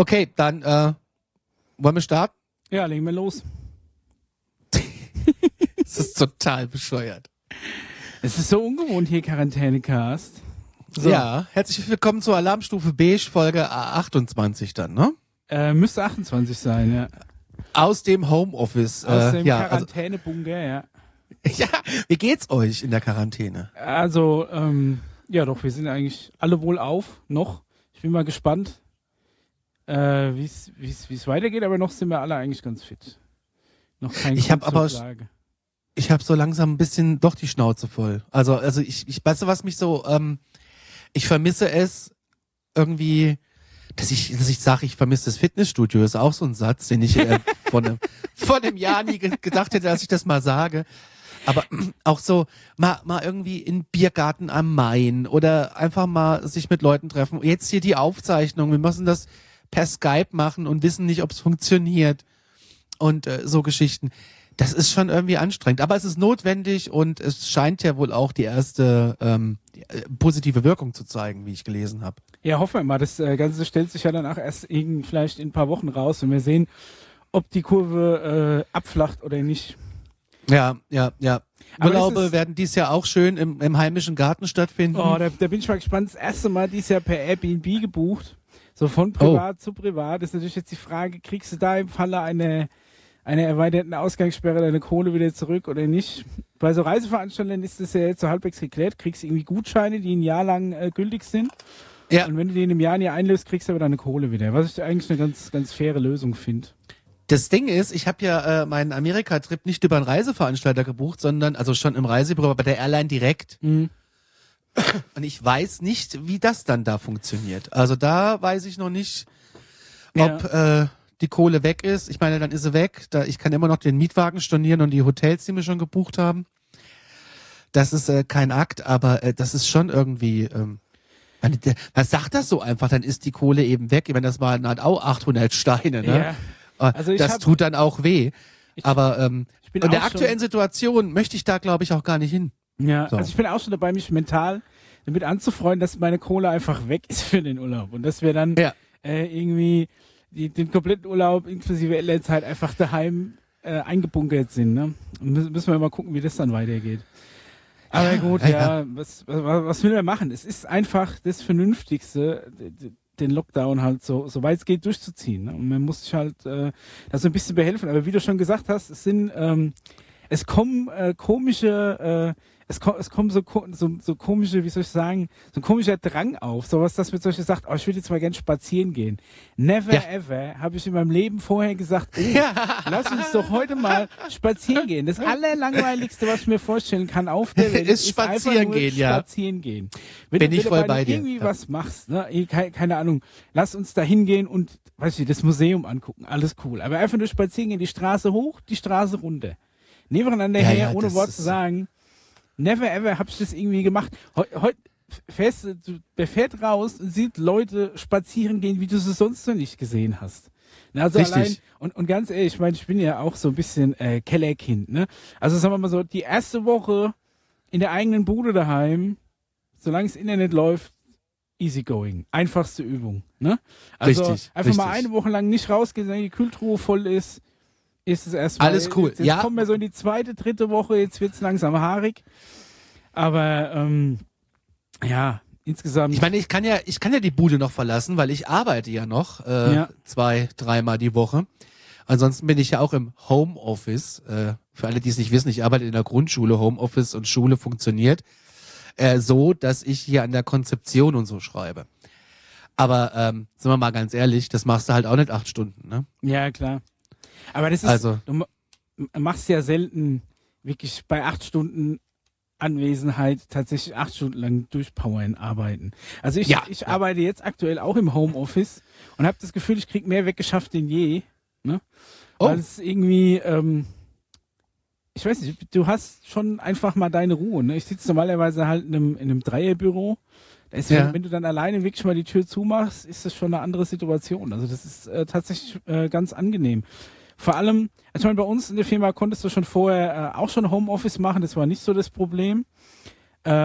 Okay, dann wollen wir starten? Ja, legen wir los. Das ist total bescheuert. Es ist so ungewohnt hier, Quarantänecast. So. Ja, herzlich willkommen zur Alarmstufe Beige, Folge 28 dann, ne? Müsste 28 sein, ja. Aus dem Homeoffice. Aus dem ja, Quarantänebunker, ja. ja, wie geht's euch in der Quarantäne? Also, ja doch, wir sind eigentlich alle wohlauf, noch. Ich bin mal gespannt, wie es weitergeht, aber noch sind wir alle eigentlich ganz fit. Noch kein Ich habe aber Klage. ich habe so langsam ein bisschen doch die Schnauze voll. Also ich weißt du, was mich so ich vermisse es irgendwie, dass ich sage, ich vermisse das Fitnessstudio, ist auch so ein Satz, den ich vor einem Jahr nie gedacht hätte, dass ich das mal sage. Aber auch so mal irgendwie in Biergarten am Main oder einfach mal sich mit Leuten treffen. Jetzt hier die Aufzeichnung, wir müssen das per Skype machen und wissen nicht, ob es funktioniert und so Geschichten. Das ist schon irgendwie anstrengend, aber es ist notwendig und es scheint ja wohl auch die erste positive Wirkung zu zeigen, wie ich gelesen habe. Ja, hoffen wir mal. Das Ganze stellt sich ja dann auch erst vielleicht in ein paar Wochen raus und wir sehen, ob die Kurve abflacht oder nicht. Ja. Aber Urlaube werden dies Jahr auch schön im heimischen Garten stattfinden. Oh, da bin ich mal gespannt. Das erste Mal dieses Jahr per Airbnb gebucht. So von privat zu privat. Das ist natürlich jetzt die Frage, kriegst du da im Falle einer erweiterten Ausgangssperre deine Kohle wieder zurück oder nicht? Bei so Reiseveranstaltern ist das ja jetzt so halbwegs geklärt. Kriegst du irgendwie Gutscheine, die ein Jahr lang gültig sind. Ja. Und wenn du die in einem Jahr nie einlöst, kriegst du aber deine Kohle wieder. Was ich eigentlich eine ganz, ganz faire Lösung finde. Das Ding ist, ich habe ja meinen Amerika-Trip nicht über einen Reiseveranstalter gebucht, sondern also schon im Reisebüro, aber bei der Airline direkt. Mhm. Und ich weiß nicht, wie das dann da funktioniert. Also da weiß ich noch nicht, ob die Kohle weg ist. Ich meine, dann ist sie weg. Ich kann immer noch den Mietwagen stornieren und die Hotels, die wir schon gebucht haben. Das ist kein Akt, aber das ist schon irgendwie... man sagt das so einfach, dann ist die Kohle eben weg. Ich meine, das waren halt auch 800 Steine, ne? Ja. Also das tut dann auch weh. Aber ich bin in der auch aktuellen Situation möchte ich da, glaube ich, auch gar nicht hin. Ja, So. also ich bin auch schon dabei, mich mental damit anzufreunden, dass meine Kohle einfach weg ist für den Urlaub und dass wir dann irgendwie den kompletten Urlaub inklusive Elternzeit einfach daheim eingebunkert sind. Ne? Und müssen wir mal gucken, wie das dann weitergeht. Aber gut, was will man machen? Es ist einfach das Vernünftigste, den Lockdown halt so weit es geht durchzuziehen. Ne? Und man muss sich halt da so ein bisschen behelfen. Aber wie du schon gesagt hast, es kommen komische, es kommen so komische, wie soll ich sagen, so ein komischer Drang auf. Sowas, dass man zum Beispiel sagt, ich würde jetzt mal gerne spazieren gehen. Never ever habe ich in meinem Leben vorher gesagt, lass uns doch heute mal spazieren gehen. Das Allerlangweiligste, was ich mir vorstellen kann auf der Welt, ist spazieren gehen, spazieren gehen. Bin ich voll bei dir. Wenn du irgendwie was machst, ne, keine Ahnung, lass uns da hingehen und, weiß ich, das Museum angucken, alles cool. Aber einfach nur spazieren gehen, die Straße hoch, die Straße runter. Nebeneinander her, ohne Wort zu sagen. Never ever habe ich das irgendwie gemacht. Heute der fährt raus und sieht Leute spazieren gehen, wie du sie sonst noch nicht gesehen hast. Also Richtig. allein, und ganz ehrlich, ich meine, ich bin ja auch so ein bisschen Kellerkind, ne? Also sagen wir mal so, die erste Woche in der eigenen Bude daheim, solange das Internet läuft, easy going. Einfachste Übung, ne? Also einfach mal eine Woche lang nicht rausgehen, wenn die Kühltruhe voll ist es erstmal. Alles cool. Jetzt kommen wir so in die zweite, dritte Woche, jetzt wird's langsam haarig. Aber insgesamt. Ich meine, ich kann ja die Bude noch verlassen, weil ich arbeite ja noch 2-3 Mal die Woche. Ansonsten bin ich ja auch im Homeoffice. Für alle, die es nicht wissen, ich arbeite in der Grundschule. Homeoffice und Schule funktioniert so, dass ich hier an der Konzeption und so schreibe. Aber sind wir mal ganz ehrlich, das machst du halt auch nicht 8 Stunden, ne? Ja, klar. Aber das ist, du machst ja selten wirklich bei 8 Stunden Anwesenheit tatsächlich 8 Stunden lang durchpowern arbeiten. Also ich arbeite jetzt aktuell auch im Homeoffice und habe das Gefühl, ich kriege mehr weggeschafft denn je. Ne? Weil es irgendwie, ich weiß nicht, du hast schon einfach mal deine Ruhe. Ne? Ich sitze normalerweise halt in einem Dreierbüro. Da ist, wenn du dann alleine wirklich mal die Tür zumachst, ist das schon eine andere Situation. Also das ist tatsächlich ganz angenehm. Vor allem, ich meine, bei uns in der Firma konntest du schon vorher auch schon Homeoffice machen, das war nicht so das Problem.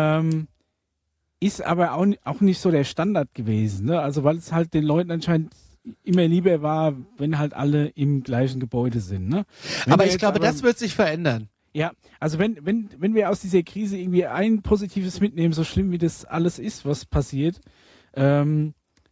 Ist aber auch nicht so der Standard gewesen, ne? Also weil es halt den Leuten anscheinend immer lieber war, wenn halt alle im gleichen Gebäude sind. Ne? Aber ich glaube, das wird sich verändern. Ja, also wenn wir aus dieser Krise irgendwie ein Positives mitnehmen, so schlimm wie das alles ist, was passiert, dann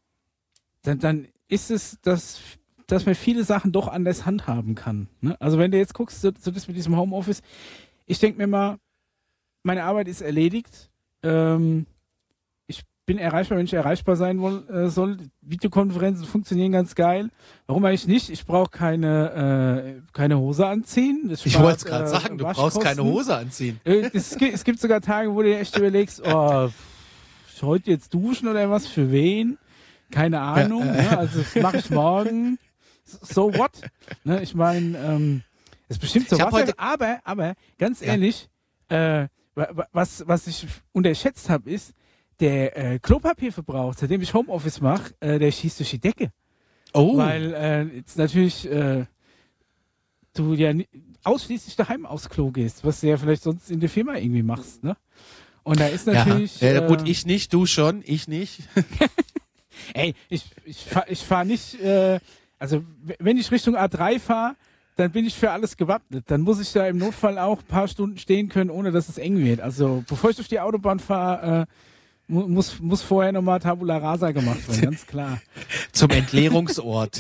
ist es, dass man viele Sachen doch anders handhaben kann. Ne? Also wenn du jetzt guckst, so das mit diesem Homeoffice, ich denke mir mal, meine Arbeit ist erledigt. Ich bin erreichbar, wenn ich erreichbar sein soll. Videokonferenzen funktionieren ganz geil. Warum eigentlich nicht? Ich brauche keine Hose anziehen. Ich wollte es gerade sagen, du brauchst keine Hose anziehen. Es gibt sogar Tage, wo du dir echt überlegst, ich heute jetzt duschen oder was, für wen? Keine Ahnung. Ne? Also das mache ich morgen. So what? Ne? Ich meine, ist bestimmt so was. Aber ganz ehrlich, was ich unterschätzt habe, ist, der Klopapierverbrauch, seitdem ich Homeoffice mache, der schießt durch die Decke. Oh. Weil jetzt natürlich du ja ausschließlich daheim aufs Klo gehst, was du ja vielleicht sonst in der Firma irgendwie machst, ne? Und da ist natürlich... gut, ich nicht, du schon, ich nicht. Ey, ich fahr nicht... also wenn ich Richtung A3 fahre, dann bin ich für alles gewappnet. Dann muss ich da im Notfall auch ein paar Stunden stehen können, ohne dass es eng wird. Also bevor ich auf die Autobahn fahre, muss vorher nochmal Tabula Rasa gemacht werden, ganz klar. Zum Entleerungsort.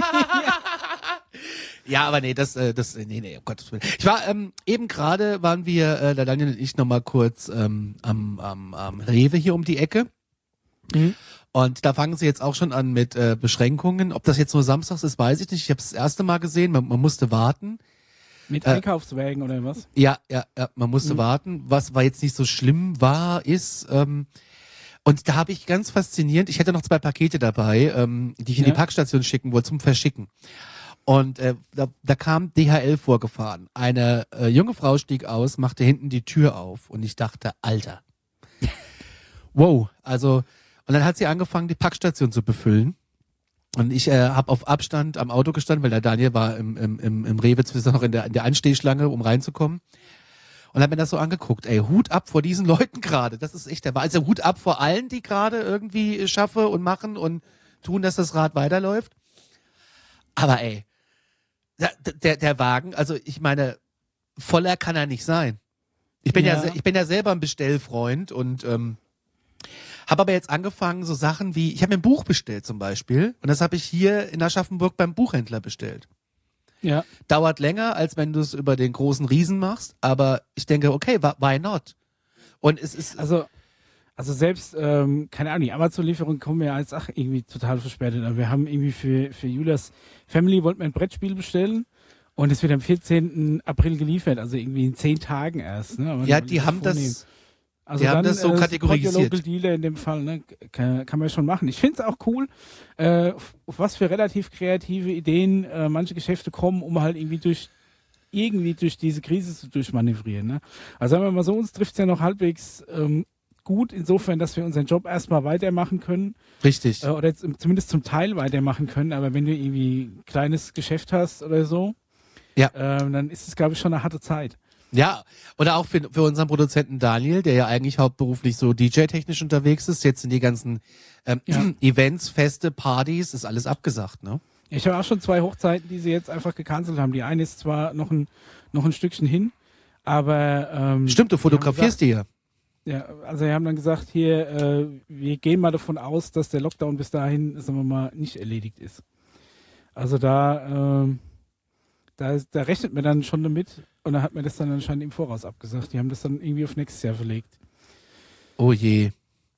Ja, aber nee, nee, um Gottes Willen. Ich war, eben gerade waren wir, der Daniel und ich nochmal kurz am Rewe hier um die Ecke. Mhm. Und da fangen sie jetzt auch schon an mit Beschränkungen. Ob das jetzt nur samstags ist, weiß ich nicht. Ich habe es das erste Mal gesehen, man musste warten. Mit Einkaufswagen oder was? Ja, man musste warten, was jetzt nicht so schlimm ist. Und da habe ich ganz faszinierend, ich hätte noch 2 Pakete dabei, die ich in die Packstation schicken wollte zum Verschicken. Und da kam DHL vorgefahren. Eine junge Frau stieg aus, machte hinten die Tür auf und ich dachte, Alter. Wow, also, und dann hat sie angefangen, die Packstation zu befüllen. Und ich habe auf Abstand am Auto gestanden, weil der Daniel war im Rewe noch in der Anstehschlange, um reinzukommen. Und habe mir das so angeguckt, ey, Hut ab vor diesen Leuten gerade. Das ist echt der Wahnsinn. Also Hut ab vor allen, die gerade irgendwie schaffen und machen und tun, dass das Rad weiterläuft. Aber ey, der Wagen, also ich meine, voller kann er nicht sein. Ich bin ja selber ein Bestellfreund und habe aber jetzt angefangen, so Sachen wie, ich habe mir ein Buch bestellt zum Beispiel und das habe ich hier in Aschaffenburg beim Buchhändler bestellt. Ja. Dauert länger, als wenn du es über den großen Riesen machst, aber ich denke, okay, why not? Und es ist... Also selbst, keine Ahnung, die Amazon-Lieferungen kommen ja als irgendwie total verspätet. Aber wir haben irgendwie für Julias Family wollten wir ein Brettspiel bestellen und es wird am 14. April geliefert, also irgendwie in 10 Tagen erst. Ne? Ja, die haben das... Also die haben das so kategorisiert. Local Dealer in dem Fall, ne? Kann man schon machen. Ich finde es auch cool, auf was für relativ kreative Ideen manche Geschäfte kommen, um halt irgendwie durch diese Krise zu durchmanövrieren. Ne? Also sagen wir mal so, uns trifft es ja noch halbwegs gut, insofern, dass wir unseren Job erstmal weitermachen können. Richtig. Oder zumindest zum Teil weitermachen können, aber wenn du irgendwie ein kleines Geschäft hast oder so, dann ist es, glaube ich, schon eine harte Zeit. Ja, oder auch für unseren Produzenten Daniel, der ja eigentlich hauptberuflich so DJ-technisch unterwegs ist, jetzt sind die ganzen Events, Feste, Partys, ist alles abgesagt, ne? Ich habe auch schon 2 Hochzeiten, die sie jetzt einfach gecancelt haben. Die eine ist zwar noch ein Stückchen hin, aber... Stimmt, du fotografierst die ja. Ja, also wir haben dann gesagt, hier, wir gehen mal davon aus, dass der Lockdown bis dahin, sagen wir mal, nicht erledigt ist. Also da rechnet man dann schon damit und da hat man das dann anscheinend im Voraus abgesagt. Die haben das dann irgendwie auf nächstes Jahr verlegt. Oh je.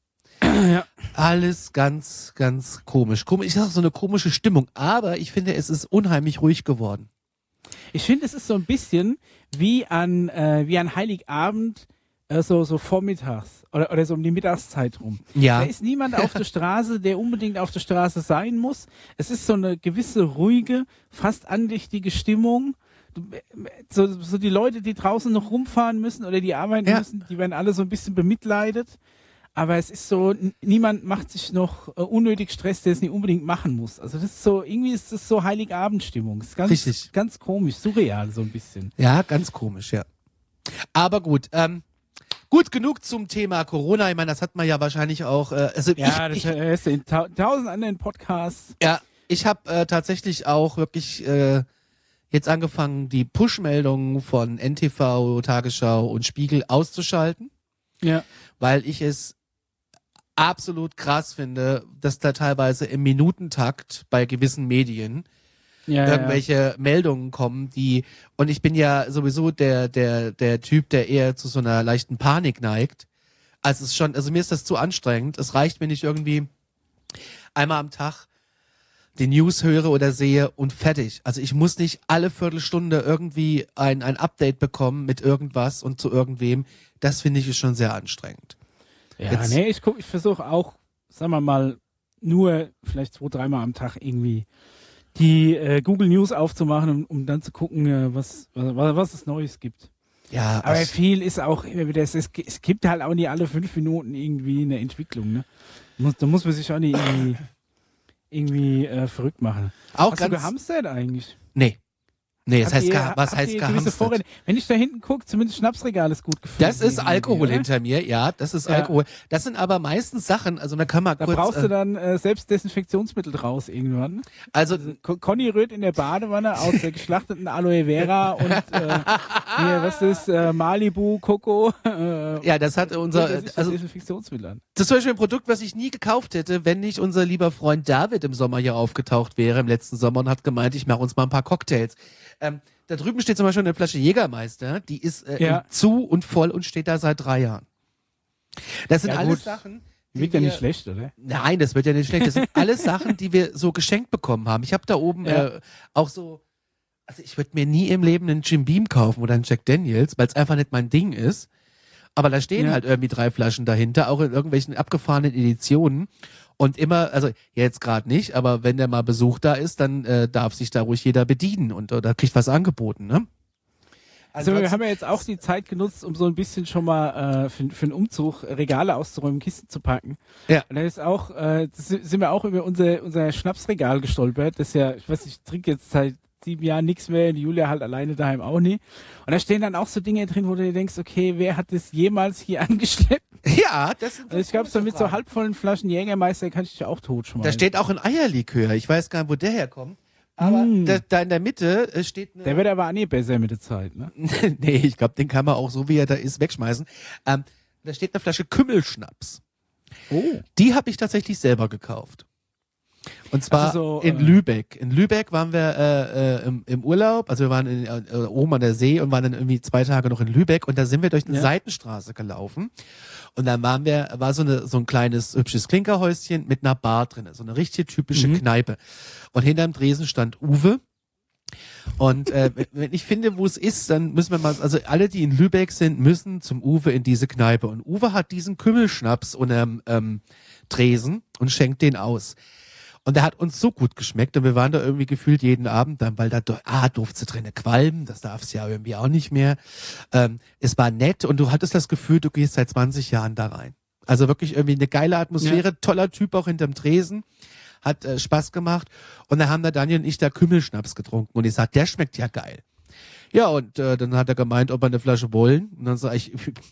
Ja. Alles ganz, ganz komisch. Ich sag so eine komische Stimmung, aber ich finde, es ist unheimlich ruhig geworden. Ich finde, es ist so ein bisschen wie an Heiligabend, so vormittags oder so um die Mittagszeit rum. Ja. Da ist niemand auf der Straße, der unbedingt auf der Straße sein muss. Es ist so eine gewisse ruhige, fast andächtige Stimmung. So die Leute, die draußen noch rumfahren müssen oder die arbeiten müssen, die werden alle so ein bisschen bemitleidet. Aber es ist so, niemand macht sich noch unnötig Stress, der es nicht unbedingt machen muss. Also das ist so, irgendwie ist das so Heiligabendstimmung. Das ist ganz, richtig, ganz komisch, surreal so ein bisschen. Ja, ganz komisch, ja. Aber gut, gut genug zum Thema Corona. Ich meine, das hat man ja wahrscheinlich auch. Das ist in 1000 anderen Podcasts. Ja. Ich habe tatsächlich auch wirklich jetzt angefangen, die Push-Meldungen von NTV, Tagesschau und Spiegel auszuschalten. Ja. Weil ich es absolut krass finde, dass da teilweise im Minutentakt bei gewissen Medien irgendwelche Meldungen kommen, und ich bin ja sowieso der Typ, der eher zu so einer leichten Panik neigt. Also mir ist das zu anstrengend. Es reicht, wenn ich irgendwie einmal am Tag die News höre oder sehe und fertig. Also ich muss nicht alle Viertelstunde irgendwie ein Update bekommen mit irgendwas und zu irgendwem. Das finde ich ist schon sehr anstrengend. Ja, ich versuche auch, sagen wir mal, nur vielleicht 2-3 Mal am Tag irgendwie die Google News aufzumachen, um dann zu gucken, was es Neues gibt. Ja, aber viel ist auch immer wieder, es gibt halt auch nicht alle 5 Minuten irgendwie eine Entwicklung, ne? Da muss man sich auch nicht irgendwie verrückt machen. Auch Hast du gehamstert eigentlich? Nee, was heißt gehamstert? Wenn ich da hinten gucke, zumindest Schnapsregal ist gut gefüllt. Das ist Alkohol hinter mir, ja, das ist Alkohol. Das sind aber meistens Sachen, also da kann man kurz... Da brauchst du dann selbst Desinfektionsmittel draus irgendwann. Also Conny rührt in der Badewanne aus der geschlachteten Aloe Vera und was ist Malibu, Coco. Ja, das hat unser... Desinfektionsmittel an. Das ist zum Beispiel ein Produkt, was ich nie gekauft hätte, wenn nicht unser lieber Freund David im Sommer hier aufgetaucht wäre, im letzten Sommer, und hat gemeint, ich mache uns mal ein paar Cocktails. Da drüben steht zum Beispiel eine Flasche Jägermeister, die ist zu und voll und steht da seit 3 Jahren. Das sind alles Sachen... Wird ja nicht schlecht, oder? Nein, das wird ja nicht schlecht. Das sind alles Sachen, die wir so geschenkt bekommen haben. Ich habe da oben auch so... Also ich würde mir nie im Leben einen Jim Beam kaufen oder einen Jack Daniels, weil es einfach nicht mein Ding ist. Aber da stehen halt irgendwie 3 Flaschen dahinter, auch in irgendwelchen abgefahrenen Editionen. Und immer, also jetzt gerade nicht, aber wenn der mal Besuch da ist, dann darf sich da ruhig jeder bedienen und oder kriegt was angeboten, ne? Also wir haben ja jetzt auch die Zeit genutzt, um so ein bisschen schon mal für einen Umzug Regale auszuräumen, Kisten zu packen. Ja. Und da ist auch, sind wir auch über unser Schnapsregal gestolpert. Das ist ja, ich weiß nicht, ich trinke jetzt seit 7 Jahren nichts mehr, die Julia halt alleine daheim auch nie. Und da stehen dann auch so Dinge drin, wo du dir denkst, okay, wer hat das jemals hier angeschleppt? Ja, das sind also ich glaube, so mit so halbvollen Flaschen Jägermeister kann ich dich auch totschmeißen. Da steht auch ein Eierlikör. Ich weiß gar nicht, wo der herkommt. Aber da in der Mitte steht der wird aber auch nie besser mit der Zeit, ne? Nee, ich glaube, den kann man auch so, wie er da ist, wegschmeißen. Da steht eine Flasche Kümmelschnaps. Oh. Die habe ich tatsächlich selber gekauft. Und zwar also so, in Lübeck. In Lübeck waren wir im Urlaub, also wir waren oben an der See und waren dann irgendwie 2 Tage noch in Lübeck, und da sind wir durch eine Seitenstraße gelaufen, und dann war so ein kleines hübsches Klinkerhäuschen mit einer Bar drin, so eine richtig typische Kneipe. Und hinterm Tresen stand Uwe. Und wenn ich finde, wo es ist, dann müssen wir mal, also alle, die in Lübeck sind, müssen zum Uwe in diese Kneipe. Und Uwe hat diesen Kümmelschnaps unterm Tresen und schenkt den aus. Und der hat uns so gut geschmeckt, und wir waren da irgendwie gefühlt jeden Abend dann, weil da durfte drinnen qualmen, das darf's ja irgendwie auch nicht mehr. Es war nett, und du hattest das Gefühl, du gehst seit 20 Jahren da rein. Also wirklich irgendwie eine geile Atmosphäre, toller Typ auch hinterm Tresen, hat Spaß gemacht. Und dann haben da Daniel und ich da Kümmelschnaps getrunken, und ich sag, der schmeckt ja geil. Ja, und dann hat er gemeint, ob wir eine Flasche wollen. Und dann sag ich,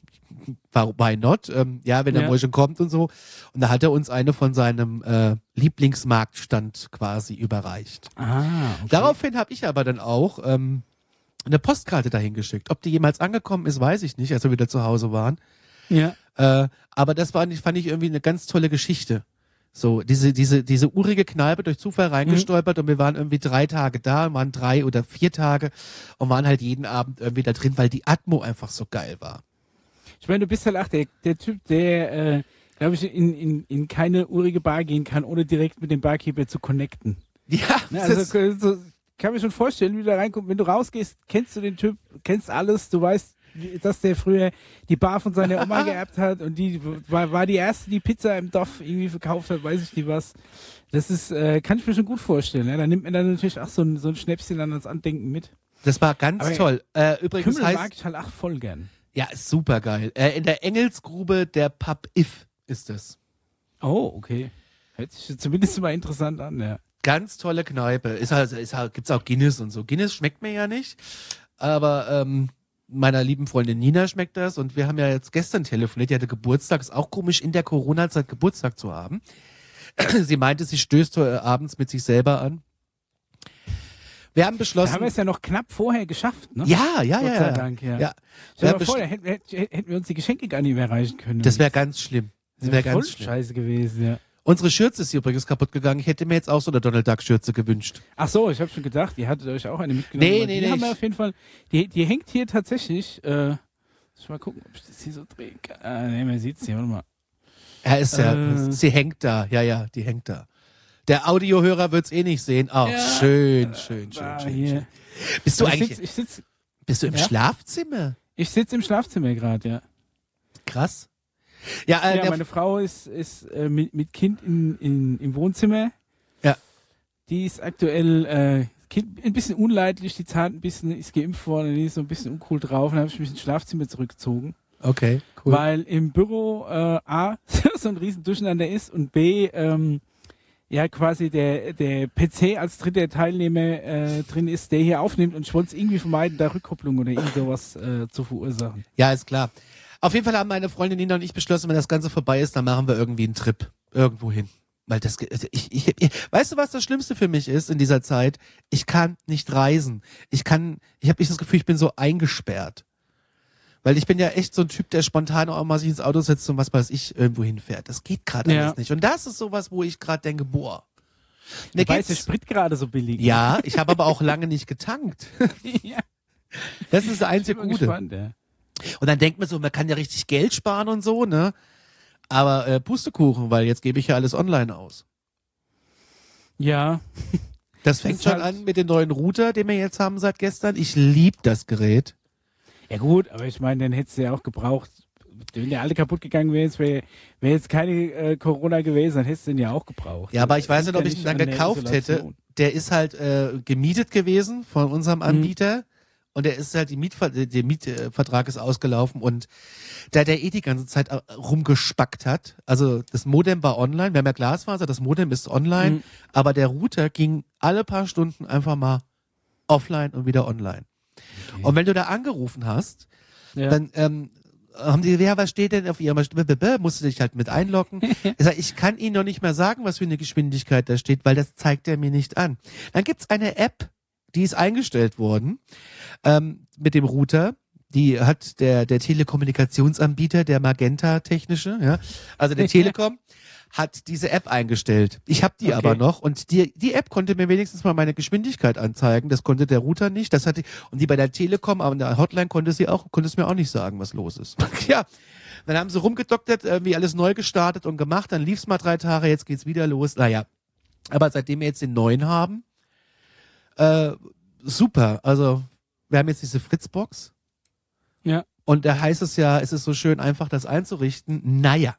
why not? Ja, wenn der Mäuschen kommt und so. Und da hat er uns eine von seinem Lieblingsmarktstand quasi überreicht. Ah, okay. Daraufhin habe ich aber dann auch eine Postkarte dahin geschickt. Ob die jemals angekommen ist, weiß ich nicht, als wir wieder zu Hause waren. Ja. Aber das fand ich irgendwie eine ganz tolle Geschichte. So, diese urige Kneipe durch Zufall reingestolpert, und wir waren irgendwie 3 Tage da, waren 3 oder 4 Tage und waren halt jeden Abend irgendwie da drin, weil die Atmo einfach so geil war. Ich meine, du bist halt auch der Typ, der, glaube ich, in keine urige Bar gehen kann, ohne direkt mit dem Barkeeper zu connecten. Ja, ne, also so, kann mir schon vorstellen, wie du da reinkommst. Wenn du rausgehst, kennst du den Typ, kennst alles, du weißt, dass der früher die Bar von seiner Oma geerbt hat, und die war die erste, die Pizza im Dorf irgendwie verkauft hat, weiß ich nicht was. Das ist, kann ich mir schon gut vorstellen. Ne? Da nimmt man dann natürlich auch so ein Schnäpschen dann als Andenken mit. Das war ganz toll. Übrigens Kümmel mag ich halt auch voll gern. Ja, ist super geil. In der Engelsgrube der Pub If ist es. Oh, okay. Hört sich zumindest mal interessant an, ja. Ganz tolle Kneipe. Gibt's auch Guinness und so. Guinness schmeckt mir ja nicht, aber meiner lieben Freundin Nina schmeckt das, und wir haben ja jetzt gestern telefoniert, die hatte Geburtstag, ist auch komisch in der Corona-Zeit Geburtstag zu haben. Sie meinte, sie stößt abends mit sich selber an. Wir haben beschlossen. Da haben wir es ja noch knapp vorher geschafft, ne? Ja. Gott sei Dank, ja. Stell dir mal vor, hätten wir uns die Geschenke gar nicht mehr erreichen können. Das wäre ganz schlimm. Das wäre ganz schlimm. Scheiße gewesen, ja. Unsere Schürze ist hier übrigens kaputt gegangen. Ich hätte mir jetzt auch so eine Donald Duck Schürze gewünscht. Ach so, ich habe schon gedacht, ihr hattet euch auch eine mitgenommen. Nee. Die haben wir auf jeden Fall, die hängt hier tatsächlich, muss ich mal gucken, ob ich das hier so drehen kann. Nee, man sieht's hier, warte mal. Ja, sie hängt da. Ja, die hängt da. Der Audiohörer wird's eh nicht sehen. Oh, ja, schön. Bist du eigentlich, bist du im Schlafzimmer? Ich sitze im Schlafzimmer gerade, ja. Krass. Ja, meine Frau ist mit Kind im Wohnzimmer. Ja. Die ist aktuell Kind ein bisschen unleidlich, die zahlt ein bisschen, ist geimpft worden, die ist so ein bisschen uncool drauf. Dann habe ich mich ins Schlafzimmer zurückgezogen. Okay, cool. Weil im Büro A so ein riesen Durcheinander ist und B quasi der PC als dritter Teilnehmer drin ist, der hier aufnimmt, und ich wollte es irgendwie vermeiden, da Rückkopplung oder irgend sowas zu verursachen. Ja, ist klar. Auf jeden Fall haben meine Freundin Nina und ich beschlossen, wenn das Ganze vorbei ist, dann machen wir irgendwie einen Trip irgendwo hin. Weil das, weißt du, was das Schlimmste für mich ist in dieser Zeit? Ich kann nicht reisen. Ich habe nicht das Gefühl, ich bin so eingesperrt. Weil ich bin ja echt so ein Typ, der spontan auch mal sich ins Auto setzt und was weiß ich, irgendwo hinfährt. Das geht gerade alles nicht. Und das ist sowas, wo ich gerade denke, boah. Wobei ist der Sprit gerade so billig. Ja, ich habe aber auch lange nicht getankt. Ja. Das ist das einzige Gute. Gespannt, ja. Und dann denkt man so, man kann ja richtig Geld sparen und so, ne? Aber Pustekuchen, weil jetzt gebe ich ja alles online aus. Ja. Das fängt schon an mit dem neuen Router, den wir jetzt haben seit gestern. Ich liebe das Gerät. Ja gut, aber ich meine, den hättest du ja auch gebraucht. Wenn der alle kaputt gegangen wäre, wäre jetzt keine Corona gewesen, dann hättest du den ja auch gebrauut. Ja, aber ich weiß nicht, ob ich ihn dann gekauft hätte. Der ist halt gemietet gewesen von unserem Anbieter. Und der ist halt, der Mietvertrag ist ausgelaufen, und da der die ganze Zeit rumgespackt hat, also das Modem war online, wir haben ja Glasfaser, das Modem ist online, aber der Router ging alle paar Stunden einfach mal offline und wieder online. Okay. Und wenn du da angerufen hast, dann haben die, ja, was steht denn auf ihrem, musst du dich halt mit einloggen. Ich sag, ich kann Ihnen noch nicht mehr sagen, was für eine Geschwindigkeit da steht, weil das zeigt er mir nicht an. Dann gibt's eine App, die ist eingestellt worden mit dem Router. Die hat der Telekommunikationsanbieter, der Magenta-technische, ja, also der Telekom, hat diese App eingestellt. Ich habe die aber noch, und die App konnte mir wenigstens mal meine Geschwindigkeit anzeigen. Das konnte der Router nicht. Und die bei der Telekom, aber in der Hotline konnte es mir auch nicht sagen, was los ist. Ja, dann haben sie rumgedoktert, irgendwie alles neu gestartet und gemacht. Dann lief's mal 3 Tage, jetzt geht's wieder los. Naja, aber seitdem wir jetzt den neuen haben, super. Also wir haben jetzt diese Fritzbox. Ja. Und da heißt es ja, es ist so schön einfach, das einzurichten. Naja.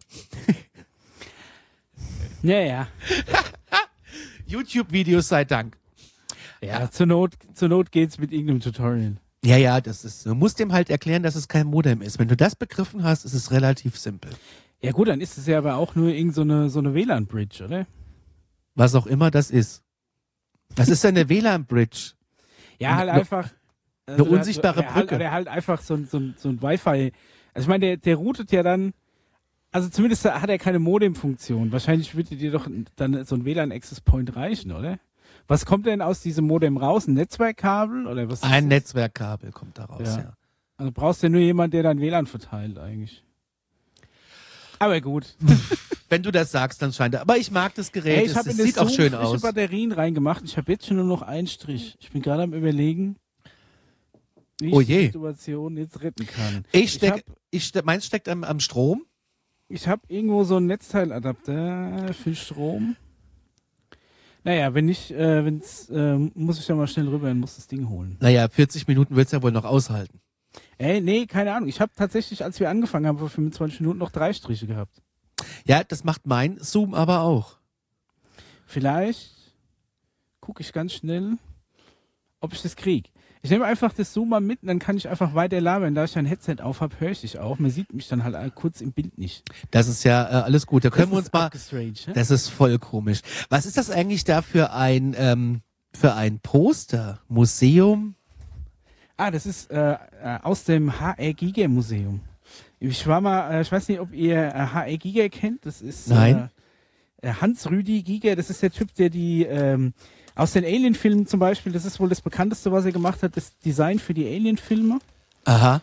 Ja. YouTube-Videos sei Dank. Ja, zur Not geht's mit irgendeinem Tutorial. Ja, du musst dem halt erklären, dass es kein Modem ist. Wenn du das begriffen hast, ist es relativ simpel. Ja gut, dann ist es ja aber auch nur so eine WLAN-Bridge, oder? Was auch immer das ist. Was ist denn eine WLAN-Bridge? Ja, halt einfach eine unsichtbare Brücke. Der halt einfach so ein Wi-Fi. Also ich meine, der routet ja dann, also zumindest hat er keine Modem-Funktion. Wahrscheinlich würde dir doch dann so ein WLAN-Access-Point reichen, oder? Was kommt denn aus diesem Modem raus? Ein Netzwerkkabel oder was? Ein Netzwerkkabel kommt da raus, ja. Also brauchst du ja nur jemanden, der dann WLAN verteilt eigentlich. Aber gut. Wenn du das sagst, dann scheint er. Aber ich mag das Gerät. Es sieht auch schön aus. Ich habe Batterien reingemacht. Ich habe jetzt schon nur noch einen Strich. Ich bin gerade am Überlegen, wie ich die Situation jetzt retten kann. Meins steckt am Strom. Ich habe irgendwo so einen Netzteiladapter für Strom. Naja, wenn nicht, muss ich ja mal schnell rüber und muss das Ding holen. Naja, 40 Minuten wird's ja wohl noch aushalten. Nee, keine Ahnung. Ich habe tatsächlich, als wir angefangen haben, vor 25 Minuten noch 3 Striche gehabt. Ja, das macht mein Zoom aber auch. Vielleicht gucke ich ganz schnell, ob ich das kriege. Ich nehme einfach das Zoom mal mit und dann kann ich einfach weiter labern. Da ich ein Headset auf habe, höre ich dich auch. Man sieht mich dann halt kurz im Bild nicht. Das ist ja alles gut. Da können wir uns mal. Strange, ne? Das ist voll komisch. Was ist das eigentlich da für ein Poster? Museum? Das ist aus dem HR Giga Museum. Ich war mal, ich weiß nicht, ob ihr HR Giga kennt. Das ist Nein. Hans-Rüdi Giger, das ist der Typ, der die aus den Alien-Filmen zum Beispiel, das ist wohl das bekannteste, was er gemacht hat, das Design für die Alien-Filme. Aha.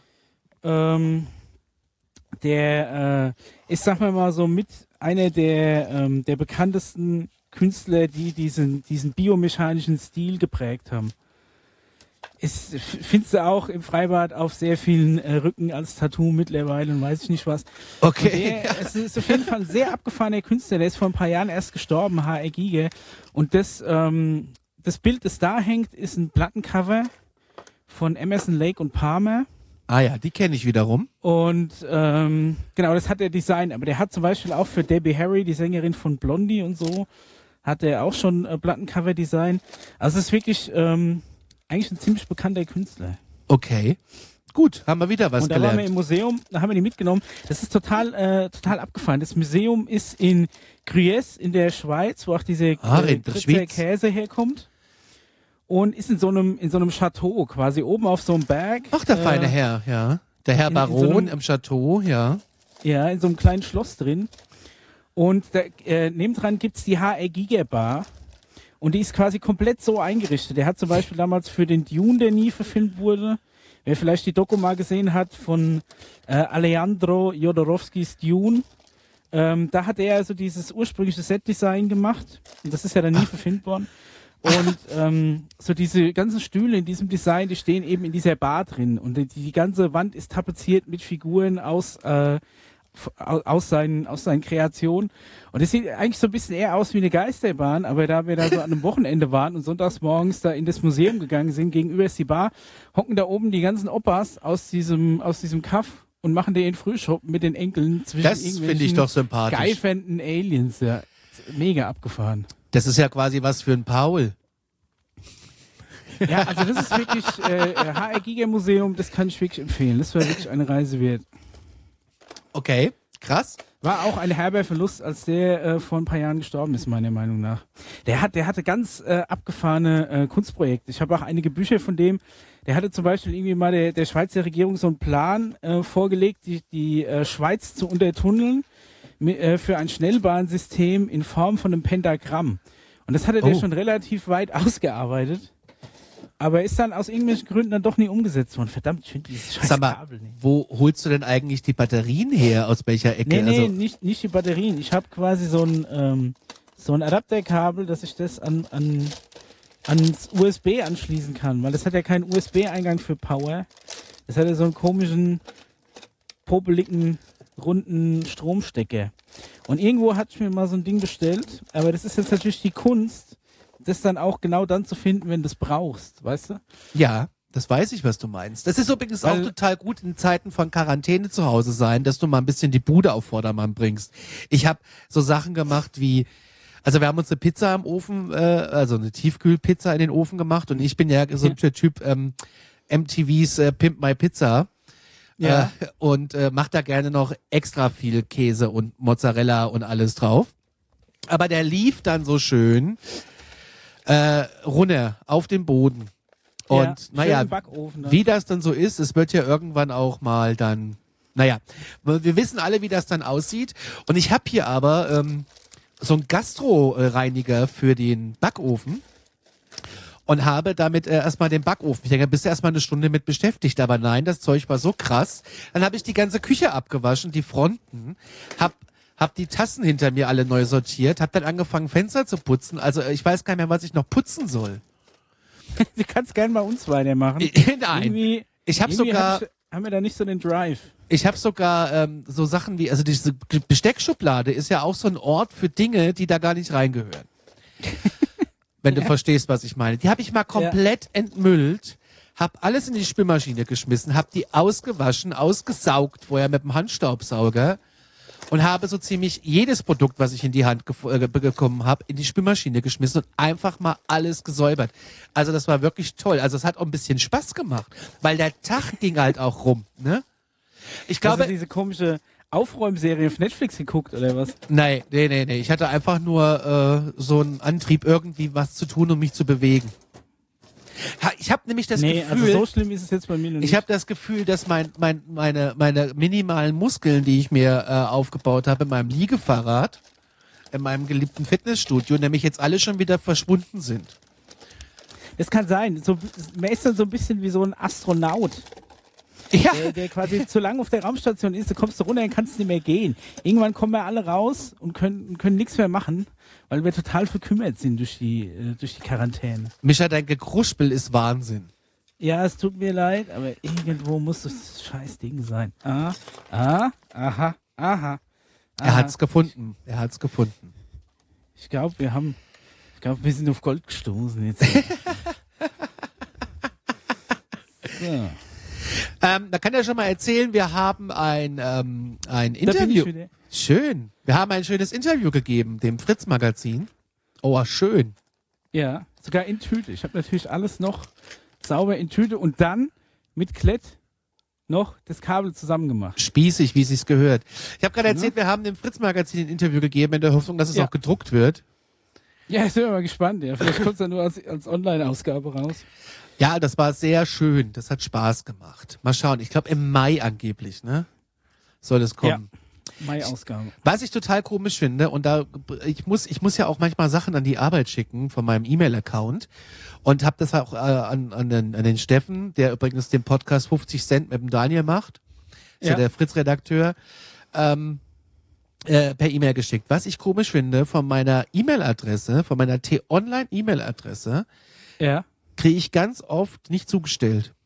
Der ist, sagen wir mal so, mit einer der bekanntesten Künstler, die diesen biomechanischen Stil geprägt haben. Findest du auch im Freibad auf sehr vielen Rücken als Tattoo mittlerweile und weiß ich nicht was. Okay. Es ist auf jeden Fall ein sehr abgefahrener Künstler, der ist vor ein paar Jahren erst gestorben, H.R. Giger. Und das Bild, das da hängt, ist ein Plattencover von Emerson, Lake und Palmer. Ah ja, die kenne ich wiederum. Und genau, das hat er designt. Aber der hat zum Beispiel auch für Debbie Harry, die Sängerin von Blondie und so, hat er auch schon Plattencover designt. Also es ist wirklich eigentlich ein ziemlich bekannter Künstler. Okay. Gut, haben wir wieder was und da gelernt. waren wir im Museum, da haben wir die mitgenommen. Das ist total abgefahren. Das Museum ist in Gruyères in der Schweiz, wo auch diese Käse herkommt. Und ist in so einem Chateau, quasi oben auf so einem Berg. Ach, der feine Herr, ja. Der Herr Baron im Chateau, ja. Ja, in so einem kleinen Schloss drin. Und da, nebendran gibt's die H.R. Giger Bar. Und die ist quasi komplett so eingerichtet. Der hat zum Beispiel damals für den Dune, der nie verfilmt wurde, wer vielleicht die Doku mal gesehen hat von Alejandro Jodorowskis Dune, da hat er also dieses ursprüngliche Set-Design gemacht. Und das ist ja dann nie verfilmt worden. Und so diese ganzen Stühle in diesem Design, die stehen eben in dieser Bar drin. Und die ganze Wand ist tapeziert mit Figuren aus seinen Kreationen. Und es sieht eigentlich so ein bisschen eher aus wie eine Geisterbahn, aber da wir da so an einem Wochenende waren und sonntags morgens da in das Museum gegangen sind, gegenüber ist die Bar, hocken da oben die ganzen Opas aus diesem Kaff und machen den Frühschoppen mit den Enkeln zwischen das finde ich doch sympathisch. geifernden Aliens. Ja. Mega abgefahren. Das ist ja quasi was für ein Paul. Ja, also das ist wirklich HR Giger Museum, das kann ich wirklich empfehlen. Das war wirklich eine Reise wert. Okay, krass. War auch ein herber Verlust, als der vor ein paar Jahren gestorben ist, meiner Meinung nach. Der hatte ganz abgefahrene Kunstprojekte. Ich habe auch einige Bücher von dem. Der hatte zum Beispiel irgendwie mal der Schweizer Regierung so einen Plan vorgelegt, die Schweiz zu untertunneln für ein Schnellbahnsystem in Form von einem Pentagramm. Und das hatte der schon relativ weit ausgearbeitet. Aber ist dann aus irgendwelchen Gründen dann doch nie umgesetzt worden. Verdammt, ich finde dieses scheiß Kabel nicht. Wo holst du denn eigentlich die Batterien her? Aus welcher Ecke? Nee, nicht die Batterien. Ich habe quasi so ein Adapterkabel, dass ich das ans USB anschließen kann. Weil das hat ja keinen USB-Eingang für Power. Das hat ja so einen komischen, popeligen, runden Stromstecker. Und irgendwo hatte ich mir mal so ein Ding bestellt. Aber das ist jetzt natürlich die Kunst, das dann auch genau dann zu finden, wenn du es brauchst, weißt du? Ja, das weiß ich, was du meinst. Das ist übrigens auch total gut in Zeiten von Quarantäne zu Hause sein, dass du mal ein bisschen die Bude auf Vordermann bringst. Ich habe so Sachen gemacht wie, also wir haben uns eine Pizza im Ofen, also eine Tiefkühlpizza in den Ofen gemacht und ich bin ja so ein Typ MTVs Pimp My Pizza. Ja. Und mach da gerne noch extra viel Käse und Mozzarella und alles drauf. Aber der lief dann so schön runter auf den Boden. Und naja, wie das dann so ist, es wird ja irgendwann auch mal dann, naja, wir wissen alle, wie das dann aussieht. Und ich habe hier aber so einen Gastro-Reiniger für den Backofen und habe damit erstmal den Backofen. Ich denke, bist du erstmal eine Stunde mit beschäftigt. Aber nein, das Zeug war so krass. Dann habe ich die ganze Küche abgewaschen, die Fronten, hab die Tassen hinter mir alle neu sortiert, hab dann angefangen, Fenster zu putzen. Also ich weiß gar nicht mehr, was ich noch putzen soll. Du kannst gerne mal uns weitermachen. Nein. Ich habe sogar... Haben wir da nicht so den Drive? Ich habe sogar so Sachen wie, also diese Besteckschublade ist ja auch so ein Ort für Dinge, die da gar nicht reingehören. Wenn du verstehst, was ich meine. Die habe ich mal komplett entmüllt, hab alles in die Spülmaschine geschmissen, hab die ausgewaschen, ausgesaugt vorher mit dem Handstaubsauger und habe so ziemlich jedes Produkt, was ich in die Hand bekommen habe, in die Spülmaschine geschmissen und einfach mal alles gesäubert. Also das war wirklich toll. Also es hat auch ein bisschen Spaß gemacht, weil der Tag ging halt auch rum, ne? Ich glaube, hast du diese komische Aufräumserie auf Netflix geguckt oder was? Nee. Ich hatte einfach nur so einen Antrieb, irgendwie was zu tun, um mich zu bewegen. Ich habe nämlich das Gefühl, also so schlimm ist es jetzt bei mir noch nicht. Ich habe das Gefühl, dass meine minimalen Muskeln, die ich mir aufgebaut habe in meinem Liegefahrrad, in meinem geliebten Fitnessstudio, nämlich jetzt alle schon wieder verschwunden sind. Das kann sein. So, man ist dann so ein bisschen wie so ein Astronaut. Ja. Der quasi zu lange auf der Raumstation ist, da kommst du runter, dann kannst du nicht mehr gehen. Irgendwann kommen wir alle raus und können nichts mehr machen, weil wir total verkümmert sind durch die Quarantäne. Micha, dein Gekruspel ist Wahnsinn. Ja, es tut mir leid, aber irgendwo muss das scheiß Ding sein. Aha. Er hat's gefunden. Ich glaube, wir sind auf Gold gestoßen jetzt. So. Da kann er schon mal erzählen, wir haben ein Interview. Schön. Wir haben ein schönes Interview gegeben, dem Fritz-Magazin. Oh, schön. Ja, sogar in Tüte. Ich habe natürlich alles noch sauber in Tüte und dann mit Klett noch das Kabel zusammen gemacht. Spießig, wie es sich gehört. Ich habe gerade erzählt, wir haben dem Fritz-Magazin ein Interview gegeben, in der Hoffnung, dass es auch gedruckt wird. Ja, ich bin mal gespannt. Ja. Vielleicht kommt es dann nur als Online-Ausgabe raus. Ja, das war sehr schön. Das hat Spaß gemacht. Mal schauen. Ich glaube, im Mai angeblich, ne? Soll es kommen. Ja, Mai-Ausgabe. Was ich total komisch finde, und ich muss ja auch manchmal Sachen an die Arbeit schicken von meinem E-Mail-Account und habe das auch an den Steffen, der übrigens den Podcast 50 Cent mit dem Daniel macht, ist ja der Fritz-Redakteur, per E-Mail geschickt. Was ich komisch finde, von meiner E-Mail-Adresse, von meiner T-Online-E-Mail-Adresse, kriege ich ganz oft nicht zugestellt.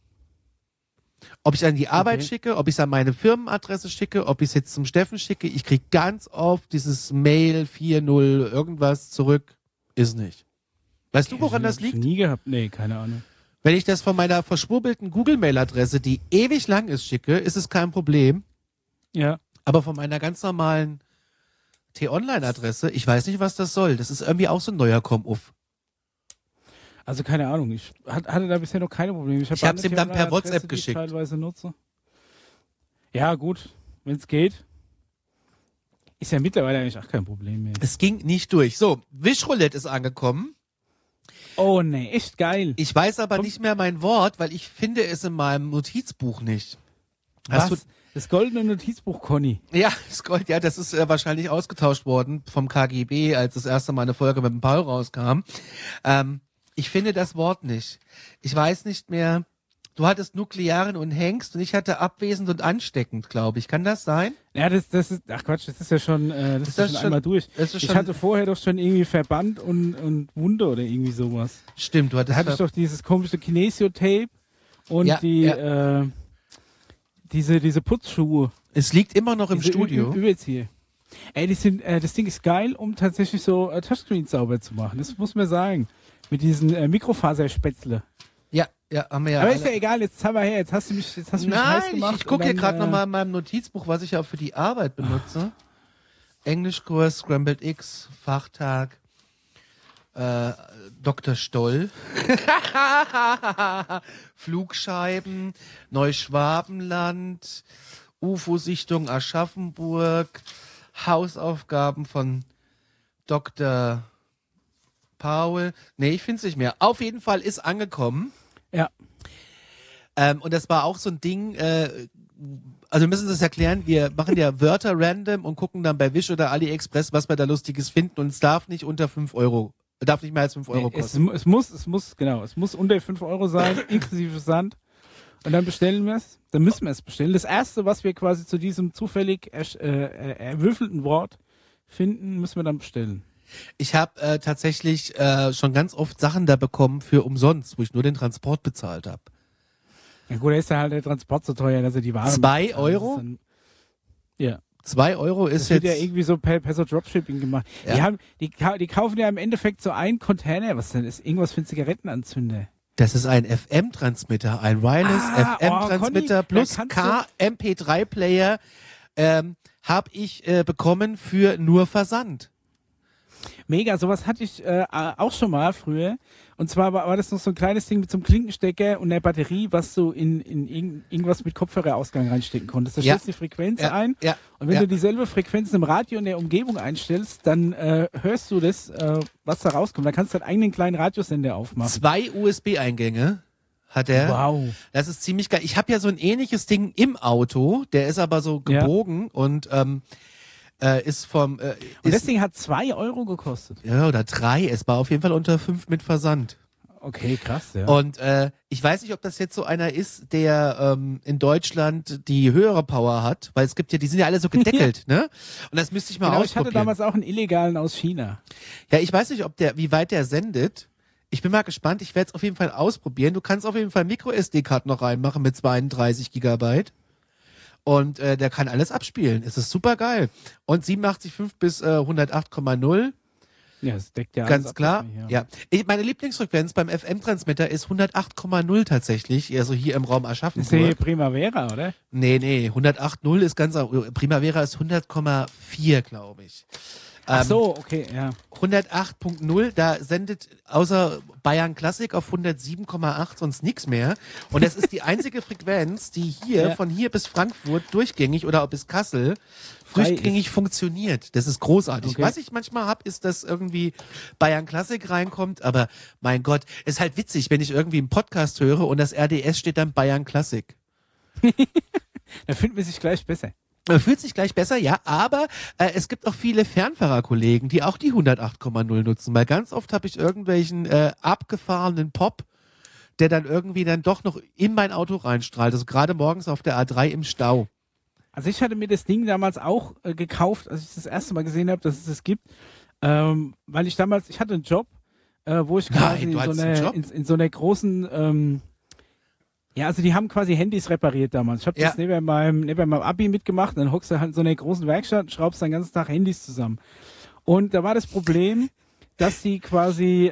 Ob ich an die Arbeit schicke, ob ich es an meine Firmenadresse schicke, ob ich es jetzt zum Steffen schicke, ich kriege ganz oft dieses Mail 40 irgendwas zurück, ist nicht. Weißt du, woran das liegt? Nie gehabt? Nee, keine Ahnung. Wenn ich das von meiner verschwurbelten Google-Mail-Adresse, die ewig lang ist, schicke, ist es kein Problem. Ja. Aber von meiner ganz normalen T-Online-Adresse, ich weiß nicht, was das soll. Das ist irgendwie auch so ein neuer Komm-Uff. Also keine Ahnung, ich hatte da bisher noch keine Probleme. Ich habe es ihm dann per WhatsApp geschickt. Die ich teilweise nutze. Ja gut, wenn es geht. Ist ja mittlerweile eigentlich auch kein Problem mehr. Es ging nicht durch. So, Wischroulette ist angekommen. Oh nee, echt geil. Ich weiß aber nicht mehr mein Wort, weil ich finde es in meinem Notizbuch nicht. Was? Das goldene Notizbuch, Conny. Ja, das Gold, ja, das ist wahrscheinlich ausgetauscht worden vom KGB, als das erste Mal eine Folge mit dem Paul rauskam. Ich finde das Wort nicht. Ich weiß nicht mehr. Du hattest Nuklearen und Hengst und ich hatte abwesend und ansteckend, glaube ich. Kann das sein? Ja, das ist, ach Quatsch, das ist ja schon, das ist schon einmal durch. Ich hatte vorher doch schon irgendwie Verband und Wunde oder irgendwie sowas. Stimmt, du hattest. Da hatte ich doch dieses komische Kinesio-Tape und diese Putzschuhe. Es liegt immer noch im Studio. Übelst hier. Ey, das Ding ist geil, um tatsächlich so Touchscreens sauber zu machen. Das muss man sagen. Mit diesen Mikrofaserspätzle. Ja, haben wir ja. Aber ist ja egal, jetzt haben wir her, jetzt hast du mich heiß gemacht. Ich gucke hier gerade nochmal in meinem Notizbuch, was ich ja für die Arbeit benutze. Englischkurs, Scrambled X, Fachtag, Dr. Stoll, Flugscheiben, Neuschwabenland, UFO-Sichtung Aschaffenburg, Hausaufgaben von Dr. Paul. Nee, ich finde es nicht mehr. Auf jeden Fall ist angekommen. Ja. Und das war auch so ein Ding, also wir müssen das erklären, wir machen ja Wörter random und gucken dann bei Wish oder AliExpress, was wir da Lustiges finden und es darf nicht unter 5 Euro, darf nicht mehr als 5 Euro kosten. Es muss unter 5 Euro sein, inklusive Versand. Und dann bestellen wir es, dann müssen wir es bestellen. Das erste, was wir quasi zu diesem zufällig erwürfelten Wort finden, müssen wir dann bestellen. Ich habe tatsächlich schon ganz oft Sachen da bekommen für umsonst, wo ich nur den Transport bezahlt habe. Ja gut, da ist ja halt der Transport so teuer, dass er die Ware... 2 Euro? Dann, ja. 2 Euro ist das jetzt... Das wird ja irgendwie so per so Dropshipping gemacht. Ja. Die kaufen ja im Endeffekt so einen Container, was denn ist? Irgendwas für einen Zigarettenanzünder. Das ist ein FM-Transmitter, ein Wireless FM-Transmitter plus MP3-Player habe ich bekommen für nur Versand. Mega, sowas hatte ich auch schon mal früher. Und zwar war das noch so ein kleines Ding mit so einem Klinkenstecker und einer Batterie, was du in irgendwas mit Kopfhörerausgang reinstecken konntest. Da stellst du die Frequenz ein und wenn du dieselbe Frequenz im Radio in der Umgebung einstellst, dann hörst du das, was da rauskommt. Dann kannst du deinen eigenen kleinen Radiosender aufmachen. 2 USB-Eingänge hat er. Wow. Das ist ziemlich geil. Ich habe ja so ein ähnliches Ding im Auto, der ist aber so gebogen und Ist vom. Und das Ding hat 2 Euro gekostet. Ja, oder 3. Es war auf jeden Fall unter 5 mit Versand. Okay, krass, ja. Und ich weiß nicht, ob das jetzt so einer ist, der in Deutschland die höhere Power hat, weil es gibt ja, die sind ja alle so gedeckelt, ne? Und das müsste ich mal ausprobieren. Ich hatte damals auch einen illegalen aus China. Ja, ich weiß nicht, wie weit der sendet. Ich bin mal gespannt. Ich werde es auf jeden Fall ausprobieren. Du kannst auf jeden Fall Micro-SD-Karten noch reinmachen mit 32 Gigabyte. Und der kann alles abspielen. Es ist super geil. Und 87,5 bis 108,0. Ja, das deckt ja ganz alles klar. ab, Ja. Meine Lieblingsfrequenz beim FM-Transmitter ist 108,0, tatsächlich. Also hier im Raum Aschaffenburg. Das ist die Primavera, oder? Nee. 108,0 ist Primavera ist 100,4, glaube ich. Ach so, okay, ja. 108,0, da sendet außer Bayern Classic auf 107,8 sonst nichts mehr. Und das ist die einzige Frequenz, die hier, von hier bis Frankfurt durchgängig oder bis Kassel durchgängig funktioniert. Das ist großartig. Okay. Was ich manchmal habe, ist, dass irgendwie Bayern Classic reinkommt, aber mein Gott, ist halt witzig, wenn ich irgendwie einen Podcast höre und das RDS steht dann Bayern Classic. Da fühlt man sich gleich besser. Fühlt sich gleich besser, ja, aber es gibt auch viele Fernfahrerkollegen, die auch die 108,0 nutzen, weil ganz oft habe ich irgendwelchen abgefahrenen Pop, der dann irgendwie dann doch noch in mein Auto reinstrahlt, also gerade morgens auf der A3 im Stau. Also ich hatte mir das Ding damals auch gekauft, als ich das erste Mal gesehen habe, dass es das gibt, weil ich hatte einen Job, wo ich quasi in so einer großen ja, also die haben quasi Handys repariert damals. Ich habe das neben meinem Abi mitgemacht. Dann hockst du halt in so einer großen Werkstatt und schraubst den ganzen Tag Handys zusammen. Und da war das Problem, dass die quasi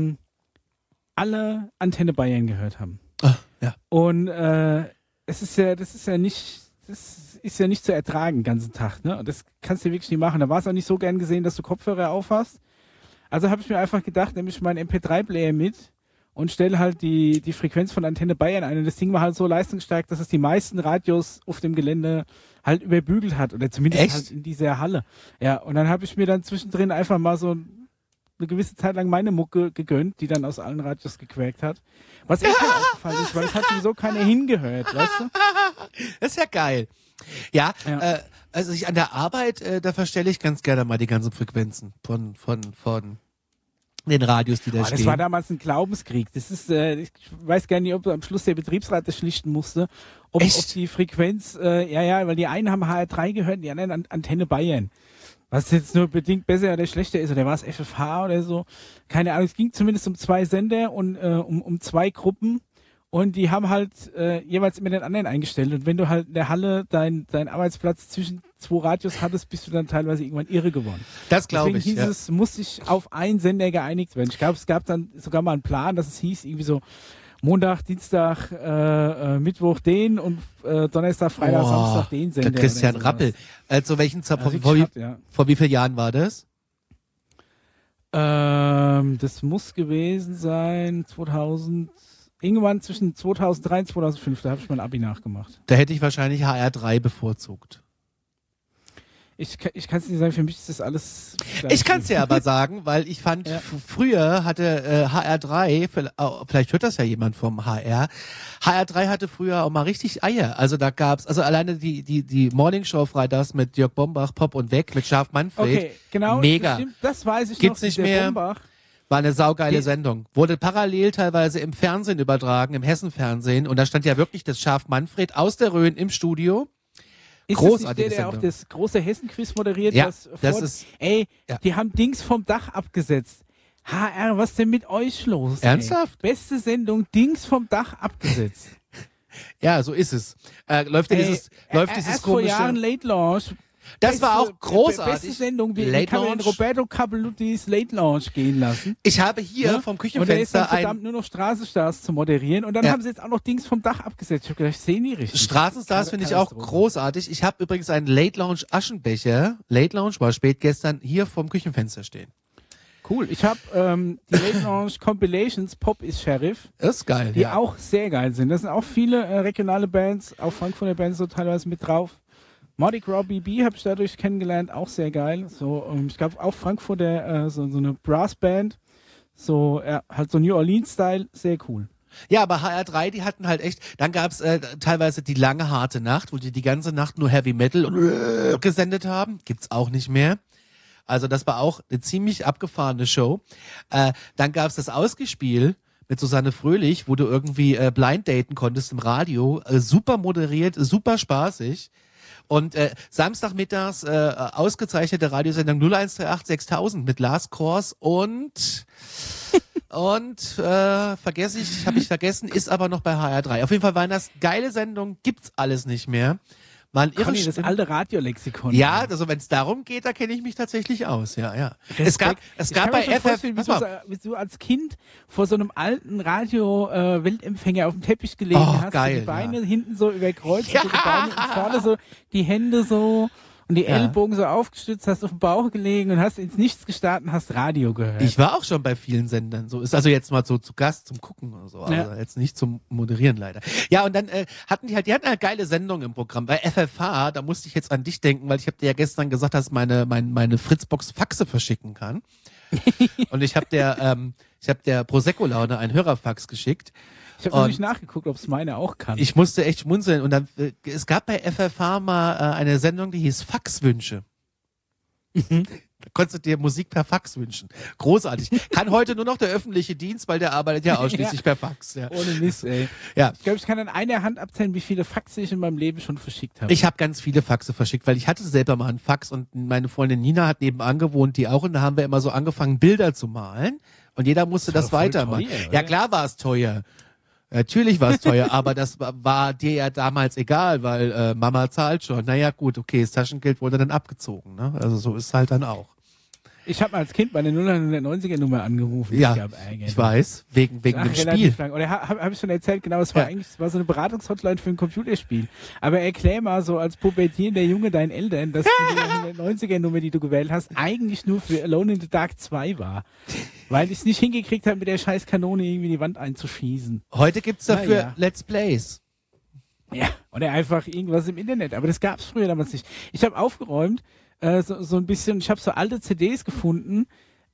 alle Antenne Bayern gehört haben. Ach, ja. Und das ist ja nicht zu ertragen den ganzen Tag. Ne? Und das kannst du wirklich nicht machen. Da war es auch nicht so gern gesehen, dass du Kopfhörer aufhast. Also habe ich mir einfach gedacht, nehme ich meinen MP3-Player mit und stelle halt die Frequenz von Antenne Bayern ein. Und das Ding war halt so leistungsstark, dass es die meisten Radios auf dem Gelände halt überbügelt hat. Oder zumindest halt in dieser Halle. Ja, und dann habe ich mir dann zwischendrin einfach mal so eine gewisse Zeit lang meine Mucke gegönnt, die dann aus allen Radios gequäkt hat. Was echt halt aufgefallen ist, weil es hat sowieso keiner hingehört, weißt du? Das ist ja geil. Ja. Also ich an der Arbeit, da verstelle ich ganz gerne mal die ganzen Frequenzen von den Radios, die da stehen. Das war damals ein Glaubenskrieg. Das ist, ich weiß gar nicht, ob am Schluss der Betriebsrat das schlichten musste, ob die Frequenz, weil die einen haben HR3 gehört, die anderen Antenne Bayern. Was jetzt nur bedingt besser oder schlechter ist, oder war es FFH oder so? Keine Ahnung. Es ging zumindest um 2 Sender und um 2 Gruppen. Und die haben halt jeweils immer den anderen eingestellt. Und wenn du halt in der Halle deinen Arbeitsplatz zwischen 2 Radios hattest, bist du dann teilweise irgendwann irre geworden. Das glaube ich. Deswegen hieß es, muss sich auf einen Sender geeinigt werden. Ich glaube, es gab dann sogar mal einen Plan, dass es hieß, irgendwie so Montag, Dienstag, Mittwoch den und Donnerstag, Freitag, Samstag den Sender. Der Christian Rappel. Zu welchen vor wie vielen Jahren war das? Das muss gewesen sein 2000. Irgendwann zwischen 2003 und 2005, da habe ich mein Abi nachgemacht. Da hätte ich wahrscheinlich HR3 bevorzugt. Ich kann es nicht sagen, für mich ist das alles... Ich kann es ja aber sagen, weil ich fand, früher hatte HR3, vielleicht hört das ja jemand vom HR3 hatte früher auch mal richtig Eier. Also da gab's, also alleine die Morningshow freitags mit Jörg Bombach, Pop und Weg, mit Scharf Manfred. Okay, genau. Mega. Das weiß ich Gibt's noch. nicht mehr. Bombach. War eine saugeile Sendung. Wurde parallel teilweise im Fernsehen übertragen, im Hessenfernsehen. Und da stand ja wirklich das Scharf Manfred aus der Rhön im Studio. Ist großartige das nicht der auch das große Hessen-Quiz moderiert? Ja, das ist... die haben Dings vom Dach abgesetzt. HR, was denn mit euch los? Ernsthaft? Ey? Beste Sendung, Dings vom Dach abgesetzt. Ja, so ist es. Läuft dieses komische... Vor Jahren Late Launch... Das war auch großartig. Beste Sendung, wie kann man Roberto Capelluttis Late Launch gehen lassen? Ich habe hier vom Küchenfenster und der ist dann verdammt nur noch Straßenstars zu moderieren und dann haben sie jetzt auch noch Dings vom Dach abgesetzt. Ich habe gedacht, ich sehe nie richtig. Straßenstars finde ich auch großartig. Ich habe übrigens einen Late Launch Aschenbecher, Late Launch war spät gestern, hier vom Küchenfenster stehen. Cool. Ich habe die Late Launch Compilations Pop is Sheriff. Das ist geil, die auch sehr geil sind. Da sind auch viele regionale Bands, auch Frankfurter Bands so teilweise mit drauf. Mardi Gras BB habe ich dadurch kennengelernt, auch sehr geil. So, ich glaube auch Frankfurter so eine Brassband, so halt so New Orleans Style, sehr cool. Ja, aber HR3, die hatten halt echt, dann gab's teilweise die lange, harte Nacht, wo die ganze Nacht nur Heavy Metal und gesendet haben. Gibt's auch nicht mehr. Also das war auch eine ziemlich abgefahrene Show. Dann gab's das Ausgespiel mit Susanne Fröhlich, wo du irgendwie blind daten konntest im Radio. Super moderiert, super spaßig. Und Samstagmittags ausgezeichnete Radiosendung 0138 6000 mit Lars Kors und habe ich vergessen, ist aber noch bei HR3. Auf jeden Fall waren das geile Sendungen, gibt's alles nicht mehr. Waren irre Conny, das alte Radiolexikon. Ja, also wenn es darum geht, da kenne ich mich tatsächlich aus. Ja. Es gab bei FF, wie du als Kind vor so einem alten Radio-Weltempfänger auf dem Teppich gelegen hast, geil, so die Beine hinten so überkreuzt, so die Beine und vorne so die Hände so und die Ellbogen so aufgestützt, hast auf dem Bauch gelegen und hast ins Nichts gestartet und hast Radio gehört. Ich war auch schon bei vielen Sendern. So ist also jetzt mal so zu Gast zum Gucken oder so, also jetzt nicht zum Moderieren leider. Ja, und dann die hatten halt geile Sendungen im Programm. Bei FFH, da musste ich jetzt an dich denken, weil ich habe dir ja gestern gesagt, dass meine Fritzbox Faxe verschicken kann. Und ich habe der Prosecco-Laune einen Hörerfax geschickt. Ich habe noch nicht nachgeguckt, ob es meine auch kann. Ich musste echt schmunzeln. Und dann, es gab bei FFH mal eine Sendung, die hieß Faxwünsche. Da konntest du dir Musik per Fax wünschen. Großartig. Kann heute nur noch der öffentliche Dienst, weil der arbeitet ja ausschließlich per Fax. Ja. Ohne Mist, ey. Ja. Ich glaube, ich kann an einer Hand abzählen, wie viele Faxe ich in meinem Leben schon verschickt habe. Ich habe ganz viele Faxe verschickt, weil ich hatte selber mal einen Fax und meine Freundin Nina hat nebenan gewohnt, die auch, und da haben wir immer so angefangen, Bilder zu malen und jeder musste das weitermachen. Teuer, ja, klar war es teuer. Natürlich war es teuer, aber das war dir ja damals egal, weil Mama zahlt schon. Naja, gut, okay, das Taschengeld wurde dann abgezogen. Ne? Also so ist es halt dann auch. Ich habe als Kind meine 090er-Nummer angerufen. Ja, ich weiß, wegen dem Spiel. Oder hab ich schon erzählt, genau, es war so eine Beratungshotline für ein Computerspiel. Aber erklär mal so als pubertierender Junge deinen Eltern, dass die 190er-Nummer, die du gewählt hast, eigentlich nur für Alone in the Dark 2 war. Weil ich es nicht hingekriegt habe, mit der scheiß Kanone irgendwie in die Wand einzuschießen. Heute gibt's dafür Let's Plays. Ja, oder einfach irgendwas im Internet. Aber das gab's früher damals nicht. Ich habe aufgeräumt, so ein bisschen, ich habe so alte CDs gefunden,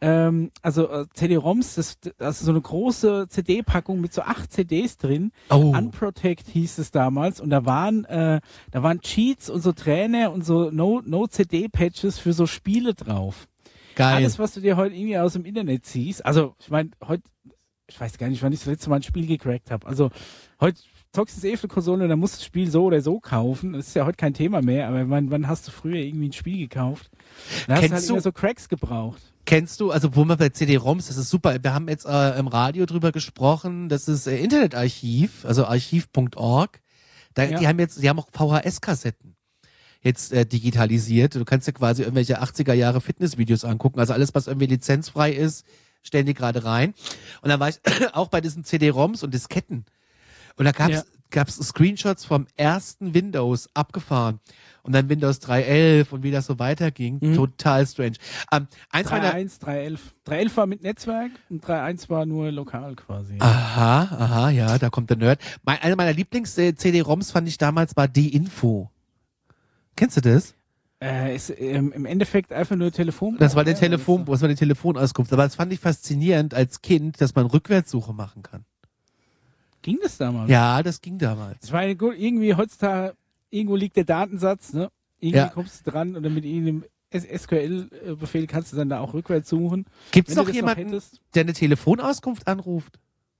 CD-ROMs, also so eine große CD-Packung mit so 8 CDs drin. Oh. Unprotect hieß es damals und da waren Cheats und so Trainer und so No-CD-Patches für so Spiele drauf. Geil. Alles, was du dir heute irgendwie aus dem Internet ziehst, also ich meine, heute, ich weiß gar nicht, wann ich das letzte Mal ein Spiel gecrackt habe. Also heute zockst du auf der Konsole und dann musst du das Spiel so oder so kaufen. Das ist ja heute kein Thema mehr, aber wann hast du früher irgendwie ein Spiel gekauft? Dann hast du halt immer so Cracks gebraucht. Kennst du, also wo man bei CD-ROMs, das ist super, wir haben jetzt im Radio drüber gesprochen, das ist Internetarchiv, also archiv.org. Die haben auch VHS-Kassetten jetzt digitalisiert. Du kannst dir quasi irgendwelche 80er Jahre Fitnessvideos angucken, also alles, was irgendwie lizenzfrei ist, stellen die gerade rein. Und dann war ich auch bei diesen CD-ROMs und Disketten. Und da gab's Screenshots vom ersten Windows abgefahren. Und dann Windows 3.11 und wie das so weiterging. Total strange. 3.1, 3.11. 3.11 war mit Netzwerk und 3.1 war nur lokal quasi. Aha, ja, da kommt der Nerd. Eine meiner Lieblings-CD-ROMs fand ich damals war Die Info. Kennst du das? Ist im Endeffekt einfach nur Telefonbuch. Das war die Telefonauskunft. Aber das fand ich faszinierend als Kind, dass man Rückwärtssuche machen kann. Ging das damals? Ja, das ging damals. Ich meine, gut, irgendwie heutzutage, irgendwo liegt der Datensatz, ne? Irgendwie kommst du dran und dann mit irgendeinem SQL-Befehl kannst du dann da auch rückwärts suchen. Gibt's noch jemanden, der eine Telefonauskunft anruft?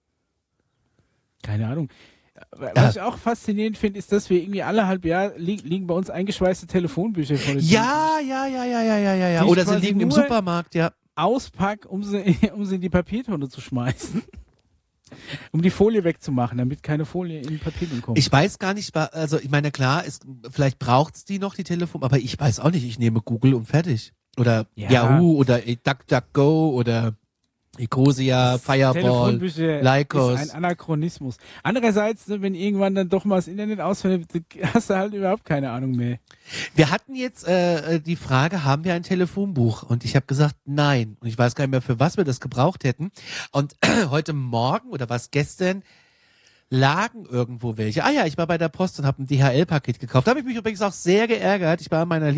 Keine Ahnung. Was ich auch faszinierend finde, ist, dass wir irgendwie alle halb Jahr liegen bei uns eingeschweißte Telefonbücher vor der Tür. Ja. Oder sie liegen im Supermarkt, ja. Auspack, um sie in die Papiertonne zu schmeißen. Um die Folie wegzumachen, damit keine Folie in den Papierton kommt. Ich weiß gar nicht, also ich meine, klar, vielleicht braucht's die noch, die Telefon, aber ich weiß auch nicht, ich nehme Google und fertig. Oder Yahoo oder DuckDuckGo oder Ecosia, Fireball, Lycos. Ist ein Anachronismus. Andererseits, wenn irgendwann dann doch mal das Internet ausfällt, hast du halt überhaupt keine Ahnung mehr. Wir hatten jetzt die Frage, haben wir ein Telefonbuch? Und ich habe gesagt, nein. Und ich weiß gar nicht mehr, für was wir das gebraucht hätten. Und heute Morgen oder was gestern lagen irgendwo welche. Ah ja, ich war bei der Post und habe ein DHL-Paket gekauft. Da habe ich mich übrigens auch sehr geärgert. Ich war an meiner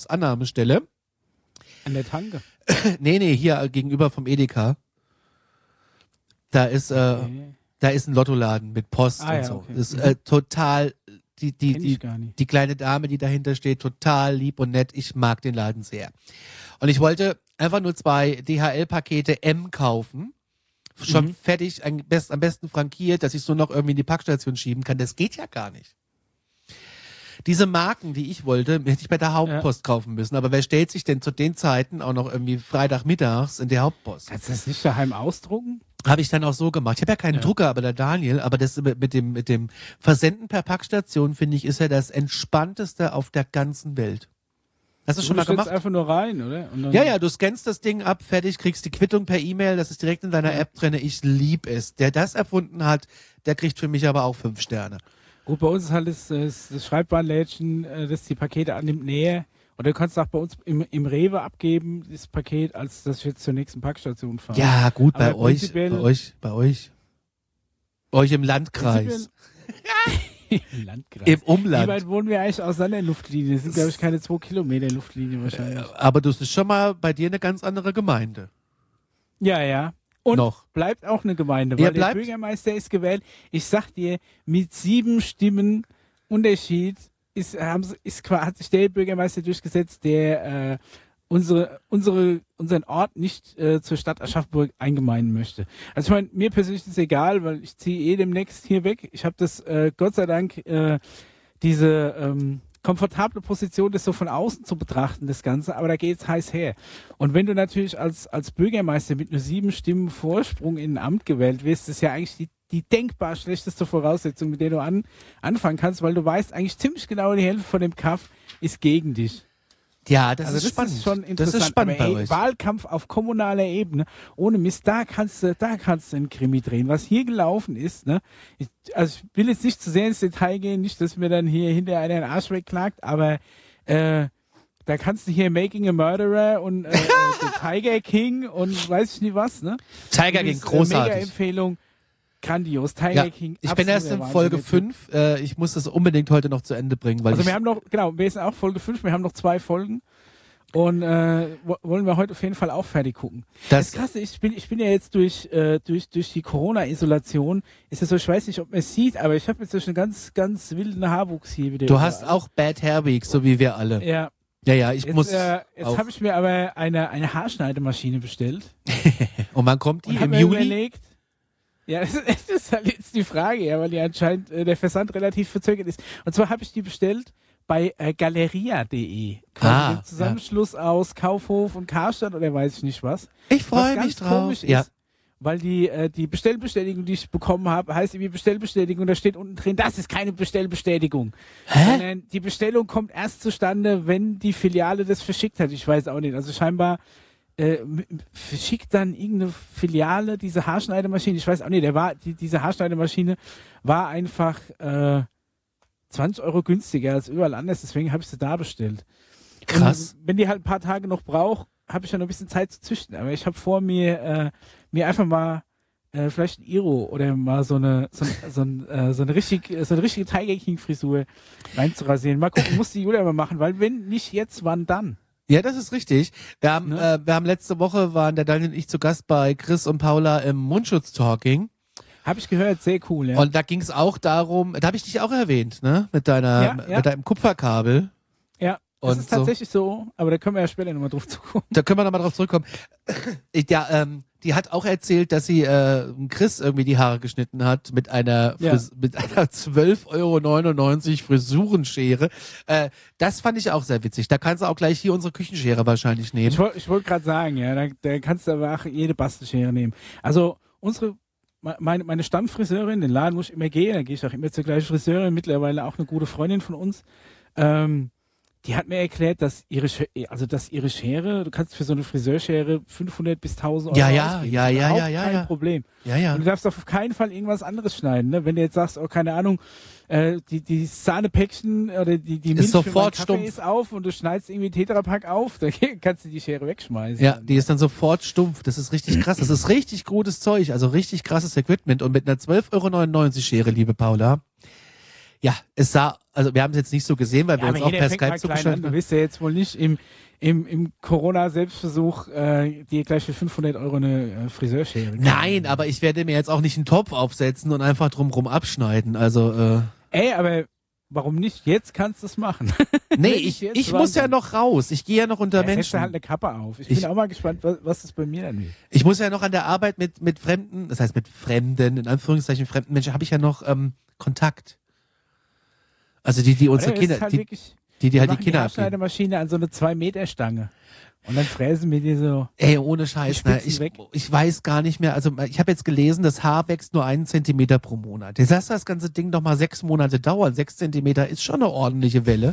Lieblingspost-Lotto-Zigaretten-Verkaufsannahmestelle. An der Tanke? Nee, hier gegenüber vom Edeka. Da ist ein Lottoladen mit Post und so. Okay. Das ist total, die kleine Dame, die dahinter steht, total lieb und nett. Ich mag den Laden sehr. Und ich wollte einfach nur 2 DHL-Pakete M kaufen. Schon fertig, am besten frankiert, dass ich so noch irgendwie in die Packstation schieben kann. Das geht ja gar nicht. Diese Marken, die ich wollte, hätte ich bei der Hauptpost kaufen müssen. Aber wer stellt sich denn zu den Zeiten auch noch irgendwie Freitagmittags in die Hauptpost? Kannst du das nicht daheim ausdrucken? Habe ich dann auch so gemacht. Ich habe ja keinen Drucker, aber der Daniel, aber das mit dem Versenden per Packstation, finde ich, ist ja das Entspannteste auf der ganzen Welt. Hast du schon mal gemacht? Du einfach nur rein, oder? Und dann Ja, du scannst das Ding ab, fertig, kriegst die Quittung per E-Mail, das ist direkt in deiner App drin. Ich lieb es. Der das erfunden hat, der kriegt für mich aber auch 5 Sterne. Gut, bei uns ist halt das Schreibwarenlädchen, das die Pakete annimmt, näher. Und du kannst auch bei uns im Rewe abgeben, das Paket, als dass ich jetzt zur nächsten Packstation fahre. Ja, gut, bei euch im Landkreis. Im Landkreis. Im Umland. Wie weit wohnen wir eigentlich auseinander in Luftlinie? Das sind, glaube ich, keine 2 Kilometer Luftlinie wahrscheinlich. Aber das ist schon mal bei dir eine ganz andere Gemeinde. Ja. Und noch. Bleibt auch eine Gemeinde, weil der Bürgermeister ist gewählt. Ich sag dir, mit 7 Stimmen Unterschied hat sich der Bürgermeister durchgesetzt, der unseren Ort nicht zur Stadt Aschaffenburg eingemeinden möchte. Also ich meine, mir persönlich ist es egal, weil ich ziehe demnächst hier weg. Ich habe das Gott sei Dank diese komfortable Position, das so von außen zu betrachten, das Ganze, aber da geht's heiß her. Und wenn du natürlich als Bürgermeister mit nur 7 Stimmen Vorsprung in ein Amt gewählt wirst, ist ja eigentlich die denkbar schlechteste Voraussetzung, mit der du anfangen kannst, weil du weißt eigentlich ziemlich genau, die Hälfte von dem Kaff ist gegen dich. Ja, das ist spannend. Ist schon interessant. Das ist spannend aber bei euch. Wahlkampf auf kommunaler Ebene, ohne Mist, da kannst du einen Krimi drehen. Was hier gelaufen ist, ne? Ich will jetzt nicht zu sehr ins Detail gehen, nicht, dass mir dann hier hinterher einer den Arsch wegklagt, aber da kannst du hier Making a Murderer und Tiger King und weiß ich nie was, ne? Tiger King, großartig. Mega Empfehlung. Grandios, Tiger King. Ich bin erst in Folge 5. Ich muss das unbedingt heute noch zu Ende bringen. Weil wir haben noch, wir sind auch Folge 5, wir haben noch 2 Folgen und wollen wir heute auf jeden Fall auch fertig gucken. Das Krasse ist, ich bin ja jetzt durch die Corona-Isolation, ist es so, ich weiß nicht, ob man es sieht, aber ich habe jetzt so einen ganz, ganz wilden Haarwuchs hier wieder. Du hast auch Bad Hair Week, so wie wir alle. Ja. Ja, jetzt habe ich mir aber eine Haarschneidemaschine bestellt. Und wann kommt die? Im Juli? Überlegt, ja, das ist halt jetzt die Frage, ja, weil die anscheinend der Versand relativ verzögert ist. Und zwar habe ich die bestellt bei galeria.de. Quasi den Zusammenschluss aus Kaufhof und Karstadt oder weiß ich nicht was. Ich freue mich drauf. Komisch ist, weil die Bestellbestätigung, die ich bekommen habe, heißt irgendwie Bestellbestätigung und da steht unten drin, das ist keine Bestellbestätigung. Sondern die Bestellung kommt erst zustande, wenn die Filiale das verschickt hat. Ich weiß auch nicht. Also scheinbar verschickt dann irgendeine Filiale diese Haarschneidemaschine. Ich weiß auch nicht, diese Haarschneidemaschine war einfach 20 € günstiger als überall anders, deswegen habe ich sie da bestellt. Krass. Und wenn die halt ein paar Tage noch braucht, habe ich ja noch ein bisschen Zeit zu züchten. Aber ich habe vor, mir einfach mal vielleicht ein Iro oder mal so eine richtige Tiger King Frisur reinzurasieren. Mal gucken, muss die Julia mal machen, weil wenn nicht jetzt, wann dann? Ja, das ist richtig. Wir haben letzte Woche waren der Daniel und ich zu Gast bei Chris und Paula im Mundschutz-Talking. Habe ich gehört, sehr cool, ja. Und da ging es auch darum, da habe ich dich auch erwähnt, ne? Mit deinem Kupferkabel. Ja, das ist tatsächlich so, aber da können wir ja später nochmal drauf zurückkommen. Da können wir nochmal drauf zurückkommen. Die hat auch erzählt, dass sie Chris irgendwie die Haare geschnitten hat mit einer 12,99 € Frisurenschere. Das fand ich auch sehr witzig. Da kannst du auch gleich hier unsere Küchenschere wahrscheinlich nehmen. Ich wollte gerade sagen, ja, da kannst du aber auch jede Bastelschere nehmen. Also meine Stammfriseurin, den Laden, wo ich immer gehe, da gehe ich auch immer zur gleichen Friseurin, mittlerweile auch eine gute Freundin von uns, die hat mir erklärt, dass ihre Schere, du kannst für so eine Friseurschere 500 bis 1.000 € ausgeben. Kein Problem. Ja. Und du darfst auf keinen Fall irgendwas anderes schneiden, ne? Wenn du jetzt sagst, oh, keine Ahnung, die Sahnepäckchen oder die Milch ist sofort für Kaffee ist auf und du schneidest irgendwie Tetrapack auf, da kannst du die Schere wegschmeißen. Ja, die ist dann sofort stumpf. Das ist richtig krass. Das ist richtig gutes Zeug, also richtig krasses Equipment. Und mit einer 12,99 € Schere, liebe Paula, ja, es sah also wir haben es jetzt nicht so gesehen, weil wir uns auch per Skype zugeschaltet haben. Du wirst ja jetzt wohl nicht im Corona-Selbstversuch dir gleich für 500 € eine Friseurschere. Nein, aber ich werde mir jetzt auch nicht einen Topf aufsetzen und einfach drumrum abschneiden. Also aber warum nicht? Jetzt kannst du es machen. Nee, ich muss ja noch raus. Ich gehe ja noch unter Menschen. Setz halt eine Kappe auf. Ich bin auch mal gespannt, was das bei mir dann wird. Ich muss ja noch an der Arbeit mit Fremden, das heißt mit Fremden, in Anführungszeichen fremden Menschen, habe ich ja noch Kontakt. Also die unsere Kinder, halt die halt die Kinder abgeben. Haarschneidemaschine an so eine 2-Meter-Stange. Und dann fräsen wir die so. Ey, ohne Scheiß, ne? Ich weiß gar nicht mehr. Also ich habe jetzt gelesen, das Haar wächst nur 1 Zentimeter pro Monat. Jetzt lass das ganze Ding doch mal 6 Monate dauern. 6 Zentimeter ist schon eine ordentliche Welle.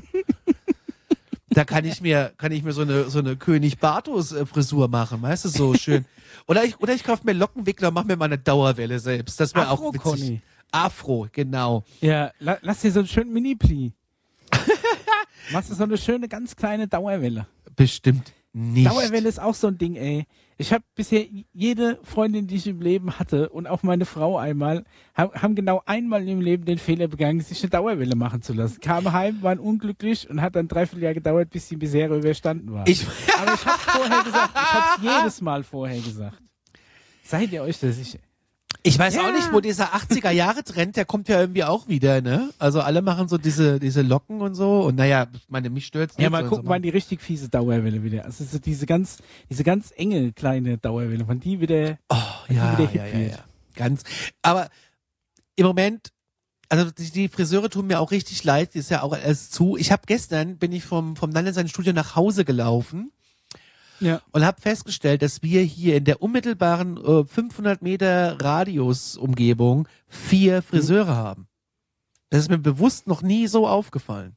Da kann ich mir so eine König Bartos Frisur machen, weißt du, so schön. Oder ich kaufe mir Lockenwickler und mache mir mal eine Dauerwelle selbst. Das wäre auch witzig. Conny. Afro, genau. Ja, lass dir so einen schönen Mini-Pli. Machst du so eine schöne, ganz kleine Dauerwelle. Bestimmt nicht. Dauerwelle ist auch so ein Ding, ey. Ich habe bisher jede Freundin, die ich im Leben hatte und auch meine Frau einmal, haben genau einmal in ihrem Leben den Fehler begangen, sich eine Dauerwelle machen zu lassen. Kamen heim, waren unglücklich und hat dann 3 Jahre gedauert, bis die Misere überstanden war. Aber ich hab's vorher gesagt. Ich hab's jedes Mal vorher gesagt. Seid ihr euch da sicher? Ich weiß auch nicht, wo dieser 80er-Jahre-Trend, der kommt ja irgendwie auch wieder, ne? Also alle machen so diese Locken und so und naja, mich stört's nicht. Ja, mal gucken, wann die richtig fiese Dauerwelle wieder. Also so diese ganz enge kleine Dauerwelle, wann die wieder, ja. Ganz. Aber im Moment, also die Friseure tun mir auch richtig leid, die ist ja auch erst zu. Bin ich vom Landesstudio nach Hause gelaufen. Ja. Und habe festgestellt, dass wir hier in der unmittelbaren 500 Meter Radius-Umgebung 4 Friseure haben. Das ist mir bewusst noch nie so aufgefallen.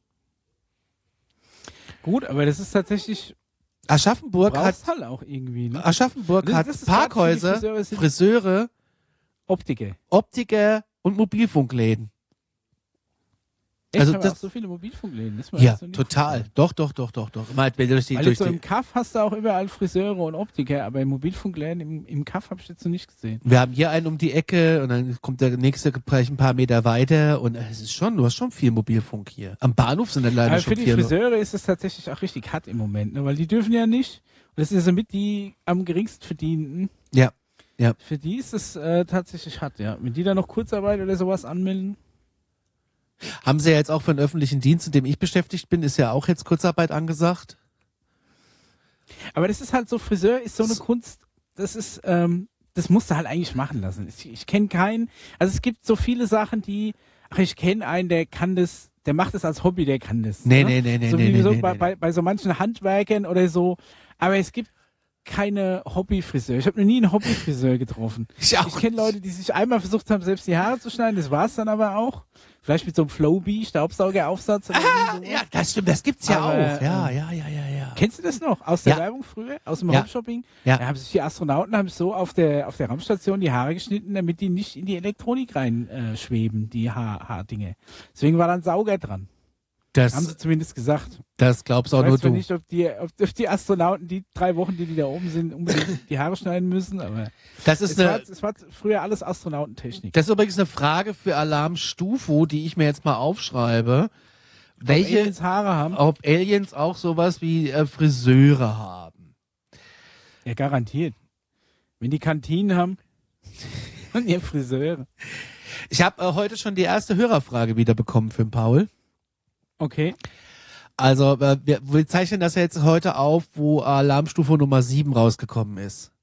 Gut, aber das ist tatsächlich... Aschaffenburg hat halt auch irgendwie, ne? Aschaffenburg hat Parkhäuser, Friseure, Optiker und Mobilfunkläden. Echt, also das auch so viele Mobilfunkläden. Das ja, so total. Doch. Mal, so im Kaff hast du auch überall Friseure und Optiker, aber im Mobilfunkläden im Kaff habe ich jetzt noch nicht gesehen. Wir haben hier einen um die Ecke und dann kommt der nächste gleich ein paar Meter weiter und es ist schon, du hast schon viel Mobilfunk hier. Am Bahnhof sind dann leider aber schon für die Friseure ist es tatsächlich auch richtig hart im Moment, ne? Weil die dürfen ja nicht, und das ist ja mit die am geringsten verdienenden. Ja. Für die ist es tatsächlich hart, ja. Wenn die da noch Kurzarbeit oder sowas anmelden. Haben sie ja jetzt auch für den öffentlichen Dienst, in dem ich beschäftigt bin, ist ja auch jetzt Kurzarbeit angesagt. Aber das ist halt so, Friseur ist so eine Kunst, das ist, das musst du halt eigentlich machen lassen. Ich kenne keinen, also es gibt so viele Sachen, ich kenne einen, der kann das, der macht das als Hobby, der kann das. Nee. Bei so manchen Handwerkern oder so, aber es gibt keine Hobbyfriseur. Ich habe noch nie einen Hobbyfriseur getroffen. Ich kenne Leute, die sich einmal versucht haben, selbst die Haare zu schneiden, das war's dann aber auch. Vielleicht mit so einem Flowbee, Staubsaugeraufsatz. Oder ja, das stimmt, das gibt's ja auch. Ja. Kennst du das noch? Aus der Werbung früher? Aus dem Homeshopping? Ja. Da haben sich die Astronauten so auf der Raumstation die Haare geschnitten, damit die nicht in die Elektronik rein schweben, die Haardinge. Deswegen war da ein Sauger dran. Das haben sie zumindest gesagt. Das glaubst auch nur du. Ich weiß nicht, ob die Astronauten, die 3 Wochen, die da oben sind, unbedingt die Haare schneiden müssen, aber es war früher alles Astronautentechnik. Das ist übrigens eine Frage für Alarm Stufo, die ich mir jetzt mal aufschreibe. Welche Aliens Haare haben? Ob Aliens auch sowas wie Friseure haben. Ja, garantiert. Wenn die Kantinen haben und ihr Friseure. Ich habe heute schon die erste Hörerfrage wieder bekommen für den Paul. Okay. Also wir zeichnen das ja jetzt heute auf, wo Alarmstufe Nummer 7 rausgekommen ist.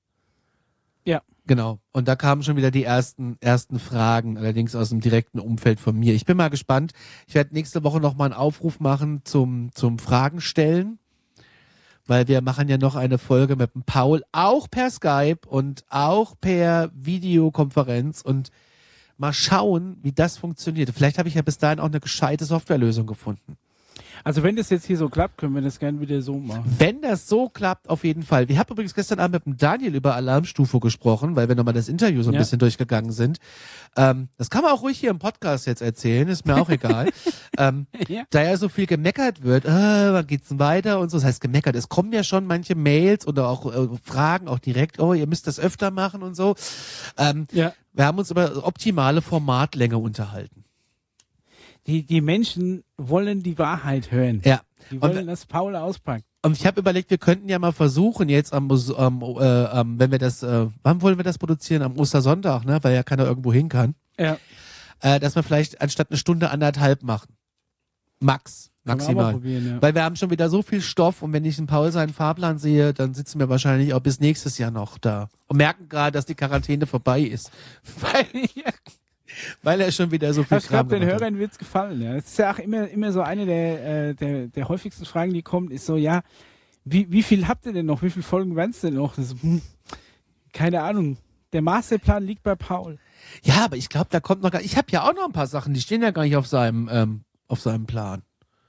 Ja. Genau. Und da kamen schon wieder die ersten Fragen, allerdings aus dem direkten Umfeld von mir. Ich bin mal gespannt. Ich werde nächste Woche nochmal einen Aufruf machen zum Fragen stellen, weil wir machen ja noch eine Folge mit dem Paul, auch per Skype und auch per Videokonferenz und mal schauen, wie das funktioniert. Vielleicht habe ich ja bis dahin auch eine gescheite Softwarelösung gefunden. Also wenn das jetzt hier so klappt, können wir das gerne wieder so machen. Wenn das so klappt, auf jeden Fall. Wir haben übrigens gestern Abend mit dem Daniel über Alarmstufe gesprochen, weil wir nochmal das Interview so ein bisschen durchgegangen sind. Das kann man auch ruhig hier im Podcast jetzt erzählen, ist mir auch egal. Da ja so viel gemeckert wird, wann geht's denn weiter und so. Das heißt gemeckert, es kommen ja schon manche Mails oder auch Fragen auch direkt, ihr müsst das öfter machen und so. Wir haben uns über optimale Formatlänge unterhalten. Die Menschen wollen die Wahrheit hören. Ja. Die wollen, dass Paul auspackt. Und ich habe überlegt, wir könnten ja mal versuchen, jetzt wenn wir das, wann wollen wir das produzieren? Am Ostersonntag, ne? Weil ja keiner irgendwo hin kann. Ja. Dass wir vielleicht anstatt 1 Stunde 1,5 machen. Maximal. Ja. Weil wir haben schon wieder so viel Stoff und wenn ich den Paul seinen Fahrplan sehe, dann sitzen wir wahrscheinlich auch bis nächstes Jahr noch da und merken gerade, dass die Quarantäne vorbei ist. Weil er schon wieder so viel Ich glaube, den Hörern wird's gefallen. Ja. Das ist ja auch immer so eine der häufigsten Fragen, die kommt, ist so, ja, wie viel habt ihr denn noch? Wie viele Folgen werden es denn noch? Das, keine Ahnung. Der Masterplan liegt bei Paul. Ja, aber ich glaube, da kommt noch gar. Ich habe ja auch noch ein paar Sachen, die stehen ja gar nicht auf seinem Plan.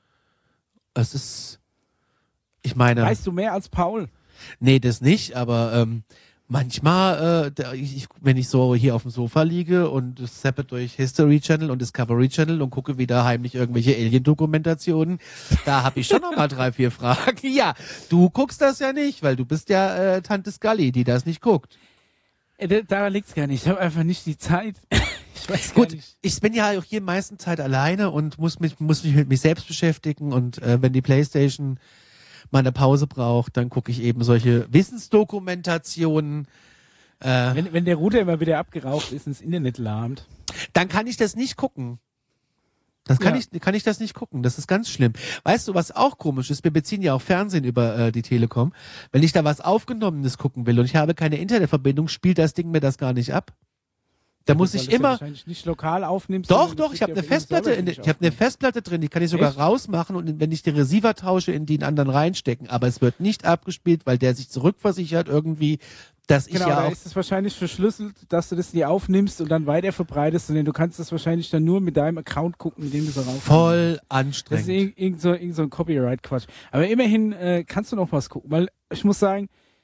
Es ist, ich meine. Weißt du mehr als Paul? Nee, das nicht, aber manchmal, wenn ich so hier auf dem Sofa liege und zappe durch History Channel und Discovery Channel und gucke wieder heimlich irgendwelche Alien-Dokumentationen, da habe ich schon noch mal 3, 4 Fragen. Ja, du guckst das ja nicht, weil du bist ja Tante Scully, die das nicht guckt. Daran liegt's gar nicht. Ich habe einfach nicht die Zeit. Ich weiß Gut, gar nicht. ich bin ja auch hier meisten Zeit alleine und muss mich mit mich selbst beschäftigen und wenn die PlayStation mal eine Pause braucht, dann gucke ich eben solche Wissensdokumentationen. Wenn der Router immer wieder abgeraucht ist, ins Internet lahmt. Dann kann ich das nicht gucken. Kann ich das nicht gucken. Das ist ganz schlimm. Weißt du, was auch komisch ist? Wir beziehen ja auch Fernsehen über die Telekom. Wenn ich da was Aufgenommenes gucken will und ich habe keine Internetverbindung, spielt das Ding mir das gar nicht ab. Da muss ich immer. Wahrscheinlich nicht lokal aufnimmst. Doch, ich habe eine Festplatte eine Festplatte drin, die kann ich sogar rausmachen und wenn ich die Receiver tausche, in den anderen reinstecken, aber es wird nicht abgespielt, weil der sich zurückversichert irgendwie, dass ich ja da auch ist es wahrscheinlich verschlüsselt, dass du das nie aufnimmst und dann weiter verbreitest, sondern du kannst das wahrscheinlich dann nur mit deinem Account gucken, mit dem du so raufnimmst. voll Das anstrengend. ist irgend so ein Copyright-Quatsch. Aber immerhin kannst du noch was gucken, weil ich muss sagen,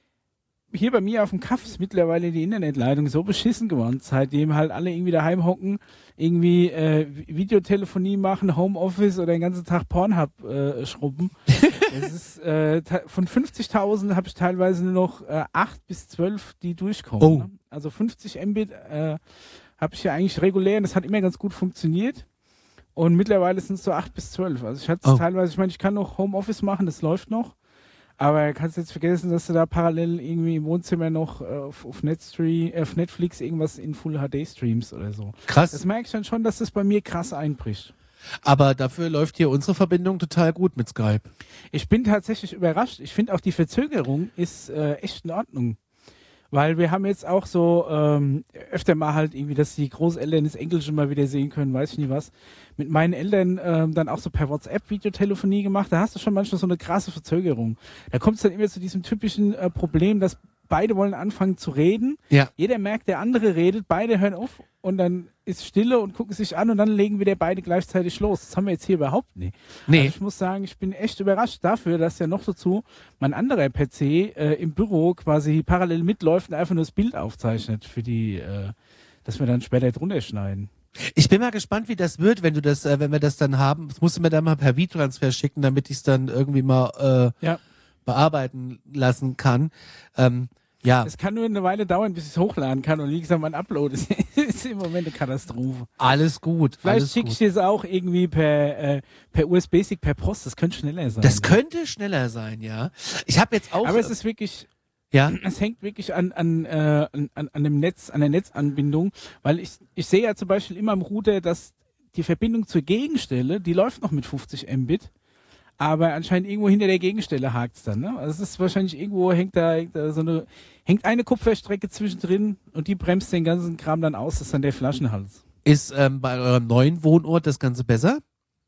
hier bei mir auf dem Kaff ist mittlerweile die Internetleitung so beschissen geworden, seitdem halt alle irgendwie daheim hocken, irgendwie Videotelefonie machen, Homeoffice oder den ganzen Tag Pornhub schrubben. Das ist, von 50.000 habe ich teilweise nur noch 8 bis 12, die durchkommen. Oh. Ne? Also 50 Mbit habe ich ja eigentlich regulär und das hat immer ganz gut funktioniert. Und mittlerweile sind es so 8 bis 12. Also ich hatte es teilweise, ich meine, ich kann noch Homeoffice machen, das läuft noch. Aber kannst jetzt vergessen, dass du da parallel irgendwie im Wohnzimmer noch auf Netflix irgendwas in Full HD streamst oder so. Krass. Das merke ich dann schon, dass das bei mir krass einbricht. Aber dafür läuft hier unsere Verbindung total gut mit Skype. Ich bin tatsächlich überrascht. Ich finde auch die Verzögerung ist echt in Ordnung. Weil wir haben jetzt auch so öfter mal halt irgendwie, dass die Großeltern das Englische mal wieder sehen können, weiß ich nie was. Mit meinen Eltern dann auch so per WhatsApp Videotelefonie gemacht. Da hast du schon manchmal so eine krasse Verzögerung. Da kommt es dann immer zu diesem typischen Problem, dass beide wollen anfangen zu reden. Ja. Jeder merkt, der andere redet, beide hören auf und dann ist Stille und gucken sich an und dann legen wieder beide gleichzeitig los. Das haben wir jetzt hier überhaupt nicht. Nee. Also ich muss sagen, ich bin echt überrascht dafür, dass ja noch dazu mein anderer PC im Büro quasi parallel mitläuft und einfach nur das Bild aufzeichnet für die, dass wir dann später drunter schneiden. Ich bin mal gespannt, wie das wird, wenn wir das dann haben. Das musst du mir dann mal per V-Transfer schicken, damit ich es dann irgendwie mal bearbeiten lassen kann. Ja. Es kann nur eine Weile dauern, bis ich es hochladen kann und wie gesagt, mein Upload ist im Moment eine Katastrophe. Alles gut. Vielleicht schicke ich es auch irgendwie per USB-Stick, per Post, das könnte schneller sein. Das könnte schneller sein, ja. Ich habe jetzt auch... Aber es ist wirklich... Ja. Es hängt wirklich an dem Netz, an der Netzanbindung, weil ich sehe ja zum Beispiel immer im Router, dass die Verbindung zur Gegenstelle, die läuft noch mit 50 Mbit, aber anscheinend irgendwo hinter der Gegenstelle hakt's dann. Ne? Also es ist wahrscheinlich irgendwo hängt eine Kupferstrecke zwischendrin und die bremst den ganzen Kram dann aus, das ist dann der Flaschenhals. Ist bei eurem neuen Wohnort das Ganze besser?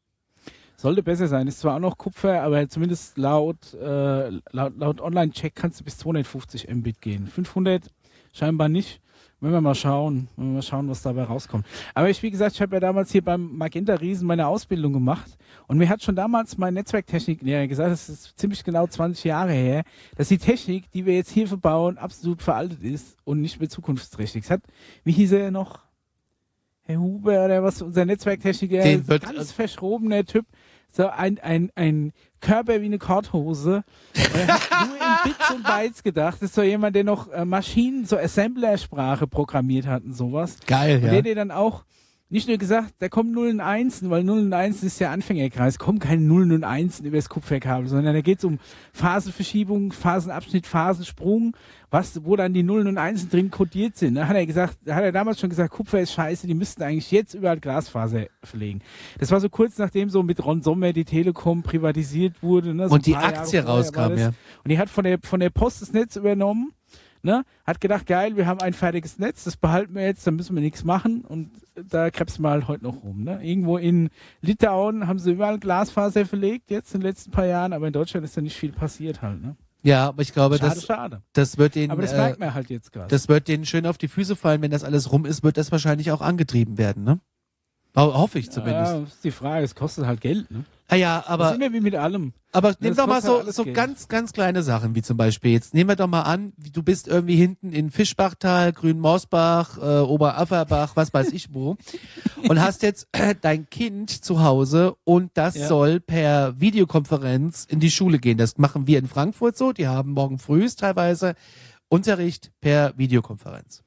Sollte besser sein. Ist zwar auch noch Kupfer, aber zumindest laut Online-Check kannst du bis 250 Mbit gehen. 500 scheinbar nicht. Wenn wir mal schauen, was dabei rauskommt. Aber wie gesagt, ich habe ja damals hier beim Magenta Riesen meine Ausbildung gemacht und mir hat schon damals mein Netzwerktechniklehrer gesagt, das ist ziemlich genau 20 Jahre her, dass die Technik, die wir jetzt hier verbauen, absolut veraltet ist und nicht mehr zukunftsträchtig. Es hat, wie hieß er noch? Herr Huber oder was, unser Netzwerktechniker, ganz verschrobener Typ, so ein Körper wie eine Korthose. Er hat nur in Bits und Bytes gedacht. Das ist so jemand, der noch Maschinen, so Assembler-Sprache programmiert hat und sowas. Geil, und ja. der dann auch nicht nur gesagt, da kommen Nullen und Einsen, weil Nullen und Einsen ist ja Anfängerkreis, kommen keine Nullen und Einsen über das Kupferkabel, sondern da geht es um Phasenverschiebung, Phasenabschnitt, Phasensprung, wo dann die Nullen und Einsen drin kodiert sind. Da hat er damals schon gesagt, Kupfer ist scheiße, die müssten eigentlich jetzt überall Glasfaser verlegen. Das war so kurz nachdem so mit Ron Sommer die Telekom privatisiert wurde. Ne, so und die Aktie rauskam, ja. Und die hat von der Post das Netz übernommen. Ne? Hat gedacht, geil, wir haben ein fertiges Netz, das behalten wir jetzt, da müssen wir nichts machen und da krebsen wir halt heute noch rum. Ne? Irgendwo in Litauen haben sie überall Glasfaser verlegt, jetzt in den letzten paar Jahren, aber in Deutschland ist da nicht viel passiert halt. Ne? Ja, aber ich glaube, schade. Das wird denen, aber das merkt man halt jetzt gerade. Das wird denen schön auf die Füße fallen, wenn das alles rum ist, wird das wahrscheinlich auch angetrieben werden, ne? Hoffe ich zumindest. Ja, das ist die Frage, es kostet halt Geld, ne? Ah ja, aber. Das sind wir wie mit allem. Aber nimm doch mal so ganz, ganz kleine Sachen, wie zum Beispiel, jetzt nehmen wir doch mal an, du bist irgendwie hinten in Fischbachtal, Grünmorsbach, Oberafferbach, was weiß ich wo, und hast jetzt dein Kind zu Hause und das soll per Videokonferenz in die Schule gehen. Das machen wir in Frankfurt so, die haben morgen früh teilweise Unterricht per Videokonferenz.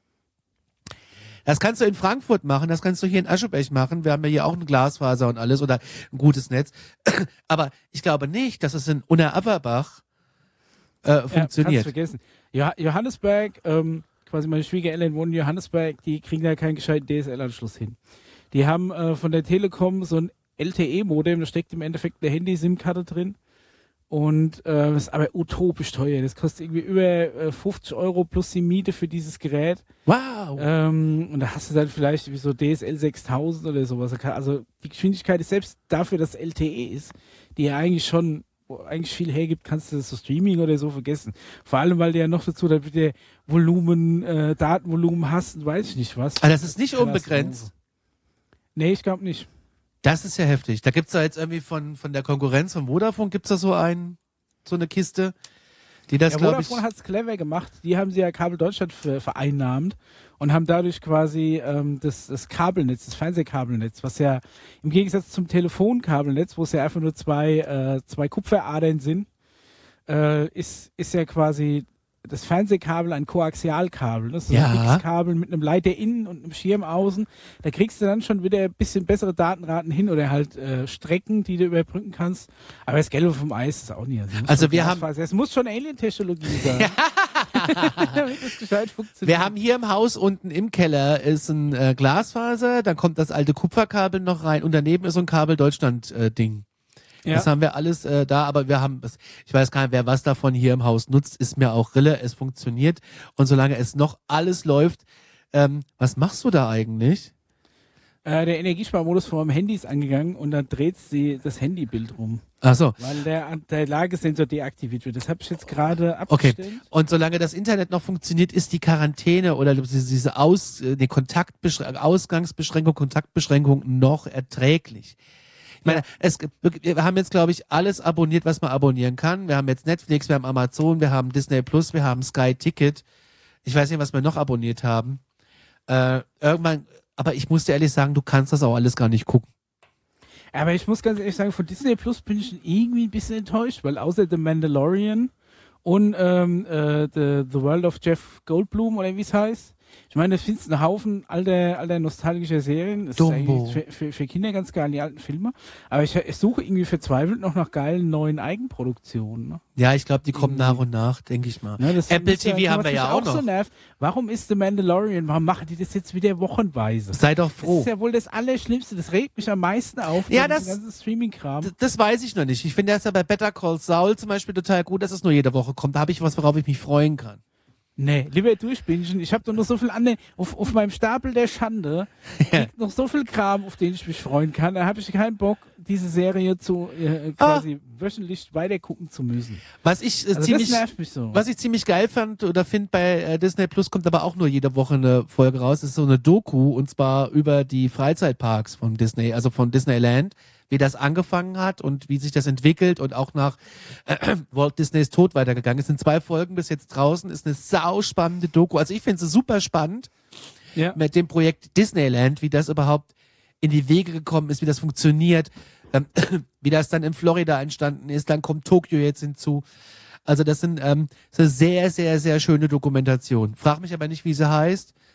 Das kannst du in Frankfurt machen, das kannst du hier in Aschebeck machen. Wir haben ja hier auch eine Glasfaser und alles oder ein gutes Netz. Aber ich glaube nicht, dass es in Unna-Aberbach funktioniert. Kannst vergessen. Johannesberg, quasi meine Schwiegereltern wohnen in Johannesberg, die kriegen da keinen gescheiten DSL-Anschluss hin. Die haben von der Telekom so ein LTE-Modem, da steckt im Endeffekt eine Handy-SIM-Karte drin. Und das ist aber utopisch teuer. Das kostet irgendwie über 50 € plus die Miete für dieses Gerät. Wow! Und da hast du dann vielleicht wie so DSL 6000 oder sowas. Also die Geschwindigkeit ist selbst dafür, dass LTE ist, die ja eigentlich schon eigentlich viel hergibt, kannst du das so Streaming oder so vergessen. Vor allem, weil der ja noch dazu da wieder Volumen, Datenvolumen hast und weiß ich nicht was. Aber das ist nicht unbegrenzt? Nee, ich glaube nicht. Das ist ja heftig. Da gibt's da jetzt irgendwie von der Konkurrenz von Vodafone, gibt's da so eine Kiste, die das, glaube ich... Vodafone hat's clever gemacht. Die haben sie ja Kabel Deutschland vereinnahmt und haben dadurch quasi das Kabelnetz, das Fernsehkabelnetz, was ja im Gegensatz zum Telefonkabelnetz, wo es ja einfach nur zwei Kupferadern sind, ist ja quasi das Fernsehkabel ein Koaxialkabel. Das ist ein X-Kabel mit einem Leiter innen und einem Schirm außen. Da kriegst du dann schon wieder ein bisschen bessere Datenraten hin oder halt Strecken, die du überbrücken kannst. Aber das Gelbe vom Eis ist auch nicht. Also wir haben... Es muss schon Alien-Technologie sein. Damit das gescheit funktioniert. Wir haben hier im Haus unten im Keller ist ein Glasfaser, dann kommt das alte Kupferkabel noch rein und daneben ist so ein Kabel Deutschland-Ding. Ja. Das haben wir alles da, aber wir haben, ich weiß gar nicht, wer was davon hier im Haus nutzt, ist mir auch Rille, es funktioniert und solange es noch alles läuft, was machst du da eigentlich? Der Energiesparmodus von meinem Handy ist angegangen und dann dreht sie das Handybild rum. Ach so. Weil der Lagesensor deaktiviert wird. Das habe ich jetzt gerade abgestellt. Okay. Und solange das Internet noch funktioniert, ist die Quarantäne oder diese Ausgangsbeschränkung, Kontaktbeschränkung noch erträglich. Ich meine, wir haben jetzt, glaube ich, alles abonniert, was man abonnieren kann. Wir haben jetzt Netflix, wir haben Amazon, wir haben Disney Plus, wir haben Sky Ticket. Ich weiß nicht, was wir noch abonniert haben. Irgendwann, aber ich muss dir ehrlich sagen, du kannst das auch alles gar nicht gucken. Aber ich muss ganz ehrlich sagen, von Disney Plus bin ich irgendwie ein bisschen enttäuscht, weil außer The Mandalorian und The World of Jeff Goldblum oder wie es heißt, ich meine, das findest du einen Haufen alter nostalgischer Serien. Das Dumbo. ist eigentlich für Kinder ganz geil, die alten Filme. Aber ich suche irgendwie verzweifelt noch nach geilen neuen Eigenproduktionen. Ne? Ja, ich glaube, die kommen nach und nach, denke ich mal. Ja, Apple TV haben wir ja auch noch. So nervt. Warum ist The Mandalorian? Warum machen die das jetzt wieder wochenweise? Sei doch froh. Das ist ja wohl das Allerschlimmste. Das regt mich am meisten auf. Ja, das ganze Streaming-Kram. Das weiß ich noch nicht. Ich finde das ja bei Better Call Saul zum Beispiel total gut, dass es nur jede Woche kommt. Da habe ich was, worauf ich mich freuen kann. Nee, lieber durchbingen. Ich habe doch noch so viel auf meinem Stapel der Schande liegt noch so viel Kram, auf den ich mich freuen kann. Da habe ich keinen Bock, diese Serie zu quasi wöchentlich weitergucken zu müssen. Was ich das nervt mich so. Was ich ziemlich geil fand oder finde bei Disney Plus, kommt aber auch nur jede Woche eine Folge raus, ist so eine Doku und zwar über die Freizeitparks von Disney, also von Disneyland, wie das angefangen hat und wie sich das entwickelt und auch nach Walt Disneys Tod weitergegangen ist. Es sind 2 Folgen bis jetzt draußen, ist eine sauspannende Doku. Also ich finde es super spannend mit dem Projekt Disneyland, wie das überhaupt in die Wege gekommen ist, wie das funktioniert, wie das dann in Florida entstanden ist, dann kommt Tokio jetzt hinzu. Also das sind so sehr, sehr, sehr schöne Dokumentationen. Frag mich aber nicht, wie sie heißt.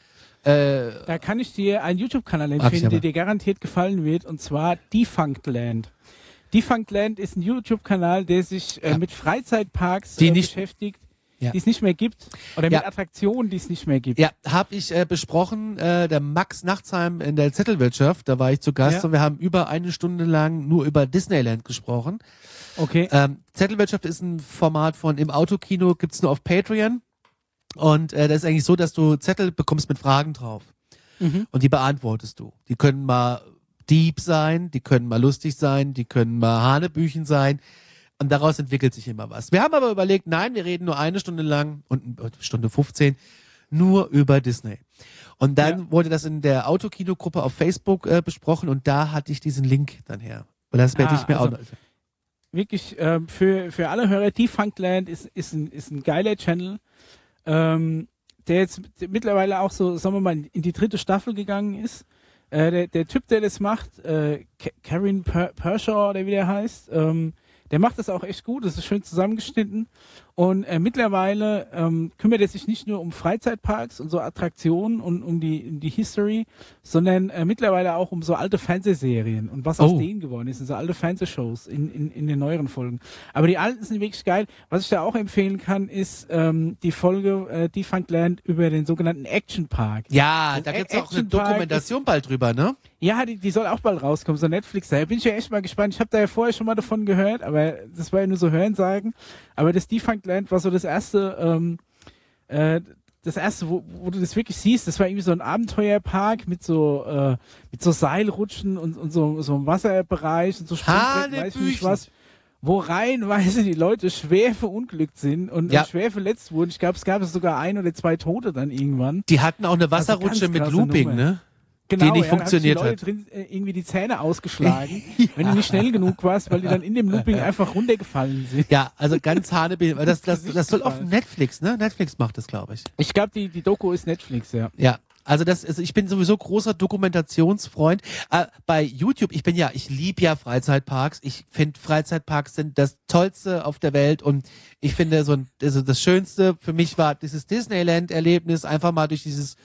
Da kann ich dir einen YouTube-Kanal empfehlen, der dir garantiert gefallen wird, und zwar Defunctland. Defunctland ist ein YouTube-Kanal, der sich mit Freizeitparks beschäftigt, die es nicht mehr gibt, oder mit Attraktionen, die es nicht mehr gibt. Ja, habe ich besprochen, der Max Nachtsheim in der Zettelwirtschaft, da war ich zu Gast und wir haben über 1 Stunde lang nur über Disneyland gesprochen. Okay. Zettelwirtschaft ist ein Format von im Autokino, gibt's nur auf Patreon. Und das ist eigentlich so, dass du Zettel bekommst mit Fragen drauf. Und die beantwortest du. Die können mal deep sein, die können mal lustig sein, die können mal Hanebüchen sein. Und daraus entwickelt sich immer was. Wir haben aber überlegt, nein, wir reden nur 1 Stunde lang und Stunde 15 nur über Disney. Und dann wurde das in der Autokino-Gruppe auf Facebook besprochen und da hatte ich diesen Link dann her. Und das werde ich mir auch noch. Wirklich, für alle Hörer, Defunctland ist ein geiler Channel, der jetzt mittlerweile auch so, sagen wir mal, in die 3. Staffel gegangen ist. Der Typ, der das macht, Karen Pershaw, oder wie der heißt, der macht das auch echt gut, das ist schön zusammengeschnitten. Und mittlerweile kümmert er sich nicht nur um Freizeitparks und so Attraktionen und um die History, sondern mittlerweile auch um so alte Fernsehserien und was aus denen geworden ist, und so alte Fernsehshows in den neueren Folgen. Aber die alten sind wirklich geil. Was ich da auch empfehlen kann, ist die Folge Defunctland über den sogenannten Action Park. Ja, da gibt's auch eine Dokumentation bald drüber, ne? Ja, die soll auch bald rauskommen, so Netflix. Da bin ich ja echt mal gespannt. Ich habe da ja vorher schon mal davon gehört, aber das war ja nur so Hörensagen. Aber das Defunctland war so das erste, wo du das wirklich siehst. Das war irgendwie so ein Abenteuerpark mit so Seilrutschen und so einem Wasserbereich und so Sprungbetten, weiß ich nicht was. Wo reihenweise die Leute schwer verunglückt sind und schwer verletzt wurden. Ich glaube, es gab sogar 1 oder 2 Tote dann irgendwann. Die hatten auch eine Wasserrutsche mit Looping, ne? Genau, die nicht funktioniert hat. Die Leute drin irgendwie die Zähne ausgeschlagen, wenn du nicht schnell genug warst, weil die dann in dem Looping einfach runtergefallen sind. Ja, also ganz hanebüchen. Das soll auf Netflix, ne? Netflix macht das, glaube ich. Ich glaube, die Doku ist Netflix, ja. Ja. Also ich bin sowieso großer Dokumentationsfreund. Bei YouTube, ich liebe ja Freizeitparks. Ich finde, Freizeitparks sind das Tollste auf der Welt und ich finde also das Schönste für mich war dieses Disneyland-Erlebnis, einfach mal durch dieses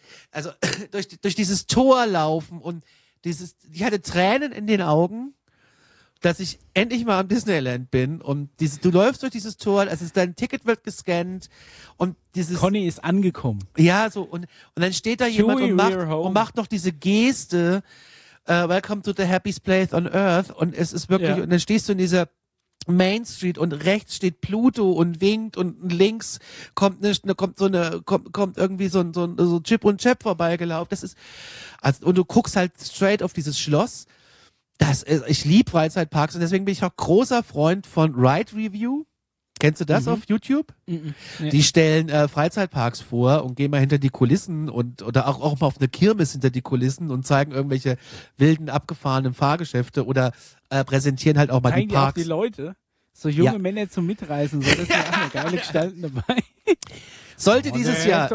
Tor laufen und ich hatte Tränen in den Augen, dass ich endlich mal am Disneyland bin und du läufst durch dieses Tor, dein Ticket wird gescannt und Conny ist angekommen. Ja, so und dann steht da jemand und macht noch diese Geste, Welcome to the happiest place on earth, und es ist wirklich, und dann stehst du in dieser Main Street und rechts steht Pluto und winkt und links kommt irgendwie so Chip und Chap vorbeigelaufen. Das ist, und du guckst halt straight auf dieses Schloss. Ich liebe Freizeitparks und deswegen bin ich auch großer Freund von Ride Review. Kennst du das auf YouTube? Nee. Die stellen Freizeitparks vor und gehen mal hinter die Kulissen oder auch mal auf eine Kirmes hinter die Kulissen und zeigen irgendwelche wilden, abgefahrenen Fahrgeschäfte oder präsentieren halt auch mal die Parks. Auch die Leute, so junge Männer zum Mitreisen, so, das sind auch eine geile Gestalten dabei. Sollte dieses Jahr...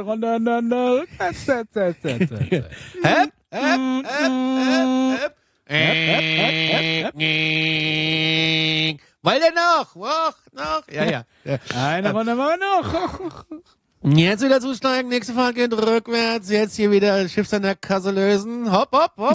Weil der noch? Ja. Eine Runde mal noch. Jetzt wieder zusteigen, nächste Fahrt geht rückwärts, jetzt hier wieder Schiffs an der Kasse lösen. Hopp.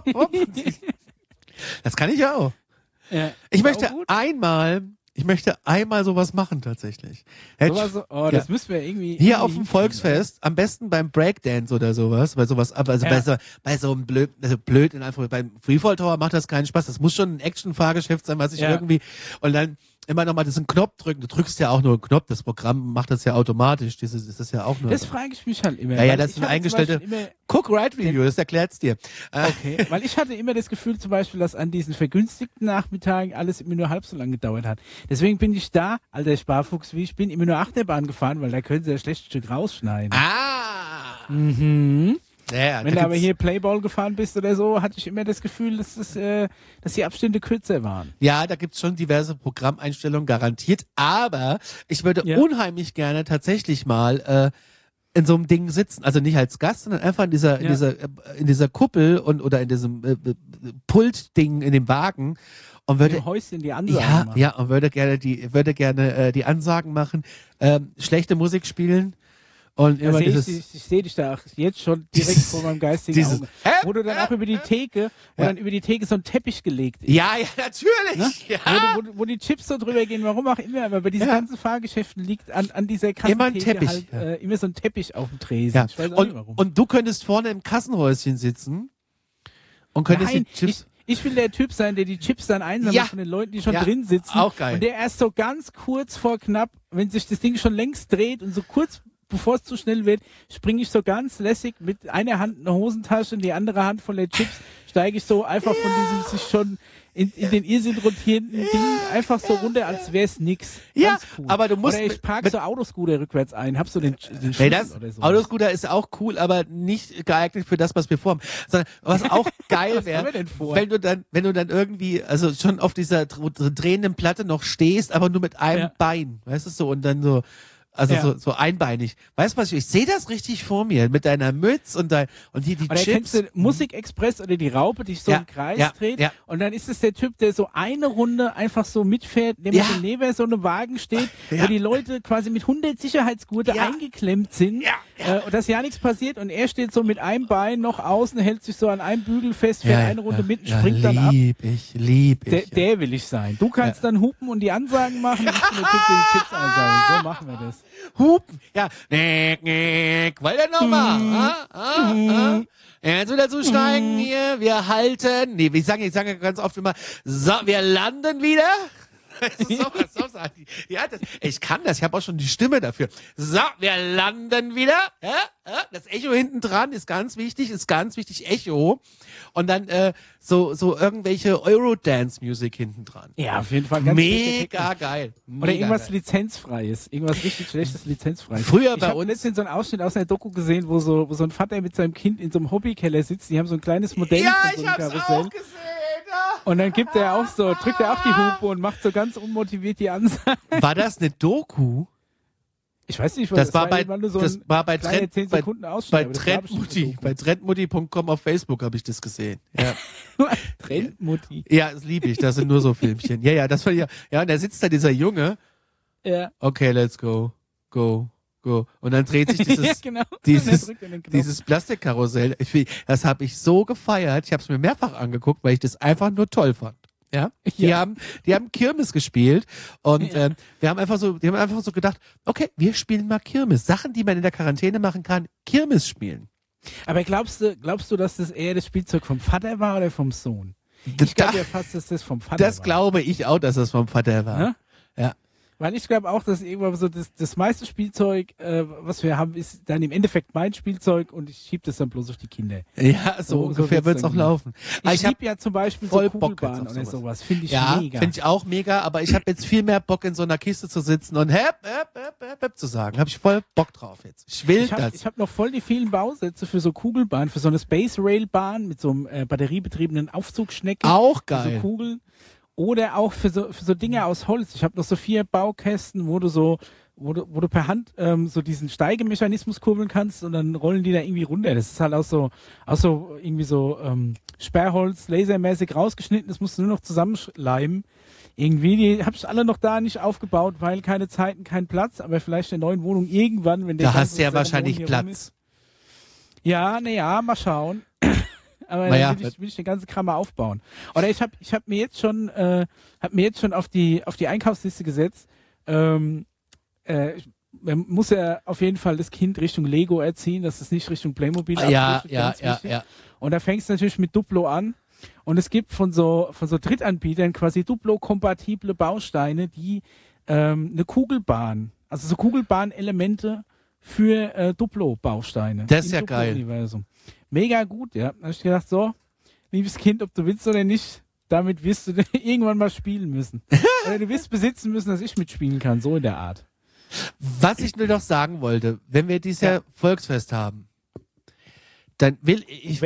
Das kann ich auch. Ja, ich möchte einmal sowas machen tatsächlich. Das müssen wir irgendwie... Hier auf dem Volksfest, am besten beim Breakdance oder sowas, bei so einem blöd in Anführungszeichen, beim Freefall Tower macht das keinen Spaß. Das muss schon ein Action-Fahrgeschäft sein, was ich irgendwie, und dann immer nochmal diesen Knopf drücken. Du drückst ja auch nur einen Knopf, das Programm macht das ja automatisch. Das ist ja auch nur... Das frage ich mich halt immer. Ja, das ist ein eingestellte... Guck Ride Review, das erklärt's dir. Okay, weil ich hatte immer das Gefühl zum Beispiel, dass an diesen vergünstigten Nachmittagen alles immer nur halb so lange gedauert hat. Deswegen bin ich da, alter Sparfuchs wie ich bin, immer nur Achterbahn gefahren, weil da können sie ja schlecht ein Stück rausschneiden. Ja, wenn du aber hier Playball gefahren bist oder so, hatte ich immer das Gefühl, dass die Abstände kürzer waren. Ja, da gibt's schon diverse Programmeinstellungen garantiert, aber ich würde unheimlich gerne tatsächlich mal in so einem Ding sitzen, also nicht als Gast, sondern einfach in dieser Kuppel oder in diesem Pultding in dem Wagen und würde im Häuschen die Ansagen machen. Und würde gerne die Ansagen machen, schlechte Musik spielen Und immer ich sehe dich da jetzt schon direkt vor meinem geistigen Auge. Wo du dann auch über die Theke, so ein Teppich gelegt ist. Ja, natürlich. Ne? Ja. Wo die Chips so drüber gehen, warum auch immer, aber bei diesen ganzen Fahrgeschäften liegt an dieser krassen immer ein Theke Teppich, halt immer so ein Teppich auf dem Tresen. Ja. Ich weiß auch nicht warum. Und du könntest vorne im Kassenhäuschen sitzen und könntest die Chips... Ich will der Typ sein, der die Chips dann einsammelt von den Leuten, die schon drin sitzen. Auch geil. Und der erst so ganz kurz vor knapp, wenn sich das Ding schon längst dreht und so kurz bevor es zu schnell wird, springe ich so ganz lässig mit einer Hand eine Hosentasche und die andere Hand voller Chips, steige ich so einfach von diesem sich schon in den Irrsinn rotierenden Ding einfach so runter, als wäre es nix. Ganz cool. Aber du musst... Oder ich parke so Autoscooter rückwärts ein, hab so den Schlüssel oder so. Autoscooter ist auch cool, aber nicht geeignet für das, was wir vorhaben. Sondern was auch geil wäre, wenn du dann irgendwie, also schon auf dieser drehenden Platte noch stehst, aber nur mit einem Bein, weißt du so, und dann so... Also so einbeinig. Weißt du was, ich sehe das richtig vor mir, mit deiner Mütze und die oder Chips. Kennst du Musikexpress oder die Raupe, die sich so im Kreis dreht? Ja. Und dann ist es der Typ, der so eine Runde einfach so mitfährt, der mit dem neben so einem Wagen steht, wo die Leute quasi mit 100 Sicherheitsgurte eingeklemmt sind und dass ja nichts passiert und er steht so mit einem Bein noch außen, hält sich so an einem Bügel fest, fährt eine Runde mit und springt dann ab. Lieb ich. Der will ich sein. Du kannst dann hupen und die Ansagen machen und ich bin der Typ, der die Chips einsagen. So machen wir das. Hupen. Ja. Weil der nochmal. Jetzt wieder zusteigen hier. Wir halten. Nee, ich sage ganz oft immer, so, wir landen wieder. Ich kann das, ich habe auch schon die Stimme dafür. So, wir landen wieder. Das Echo hinten dran ist ganz wichtig, Echo. Und dann so irgendwelche Eurodance-Musik hinten dran. Ja, auf jeden Fall ganz mega geil. Oder irgendwas Lizenzfreies, irgendwas richtig Schlechtes Lizenzfreies. Früher bei uns. Ich habe letztens so einen Ausschnitt aus einer Doku gesehen, wo so ein Vater mit seinem Kind in so einem Hobbykeller sitzt. Die haben so ein kleines Modell von so einem Karussell. Auch gesehen. Und dann drückt er auch die Hupe und macht so ganz unmotiviert die Ansage. War das eine Doku? Ich weiß nicht, das war bei Trendmutti.com auf Facebook habe ich das gesehen. Ja. Trendmutti. Ja, das liebe ich. Das sind nur so Filmchen. Ja, das war ja. Ja, und da sitzt da dieser Junge. Ja. Okay, let's go. Und dann dreht sich dieses Plastikkarussell. Das habe ich so gefeiert. Ich habe es mir mehrfach angeguckt, weil ich das einfach nur toll fand. Ja, die haben Kirmes gespielt und die haben einfach so gedacht, okay, wir spielen mal Kirmes. Sachen, die man in der Quarantäne machen kann, Kirmes spielen. Aber glaubst du, dass das eher das Spielzeug vom Vater war oder vom Sohn? Ich glaube ja fast, dass das vom Vater war. Das glaube ich auch, dass das vom Vater war. Ja. Weil ich glaube auch, dass irgendwann so das meiste Spielzeug, was wir haben, ist dann im Endeffekt mein Spielzeug und ich schiebe das dann bloß auf die Kinder. Ja, so ungefähr wird's auch laufen. Ich liebe ja zum Beispiel so Kugelbahn oder sowas. Finde ich mega. Finde ich auch mega, aber ich habe jetzt viel mehr Bock, in so einer Kiste zu sitzen und hep zu sagen. Habe ich voll Bock drauf jetzt. Ich habe noch voll die vielen Bausätze für so Kugelbahn, für so eine Space Rail Bahn mit so einem batteriebetriebenen Aufzugschnecken. Auch geil. So Kugeln. Oder auch für so Dinge aus Holz. Ich habe noch so 4 Baukästen, wo du per Hand so diesen Steigemechanismus kurbeln kannst und dann rollen die da irgendwie runter. Das ist halt auch so irgendwie so Sperrholz, lasermäßig rausgeschnitten. Das musst du nur noch zusammenschleimen. Irgendwie, die habe ich alle noch da nicht aufgebaut, weil keine Zeit und kein Platz. Aber vielleicht in der neuen Wohnung irgendwann, wenn der da hast du ja wahrscheinlich Platz. Ja, mal schauen. Aber dann will ich den ganzen Kram mal aufbauen. Oder ich hab mir jetzt schon auf die Einkaufsliste gesetzt. Man muss ja auf jeden Fall das Kind Richtung Lego erziehen, dass es nicht Richtung Playmobil abdriftet. Ja. Und da fängst du natürlich mit Duplo an. Und es gibt von so Drittanbietern quasi Duplo-kompatible Bausteine, die eine Kugelbahn, also so Kugelbahn-Elemente für Duplo-Bausteine. Das ist ja geil. Universum. Mega gut, ja. Da habe ich gedacht, so, liebes Kind, ob du willst oder nicht, damit wirst du irgendwann mal spielen müssen. Oder du wirst besitzen müssen, dass ich mitspielen kann, so in der Art. Was ich nur noch sagen wollte, wenn wir dieses Jahr Volksfest haben, dann will ich,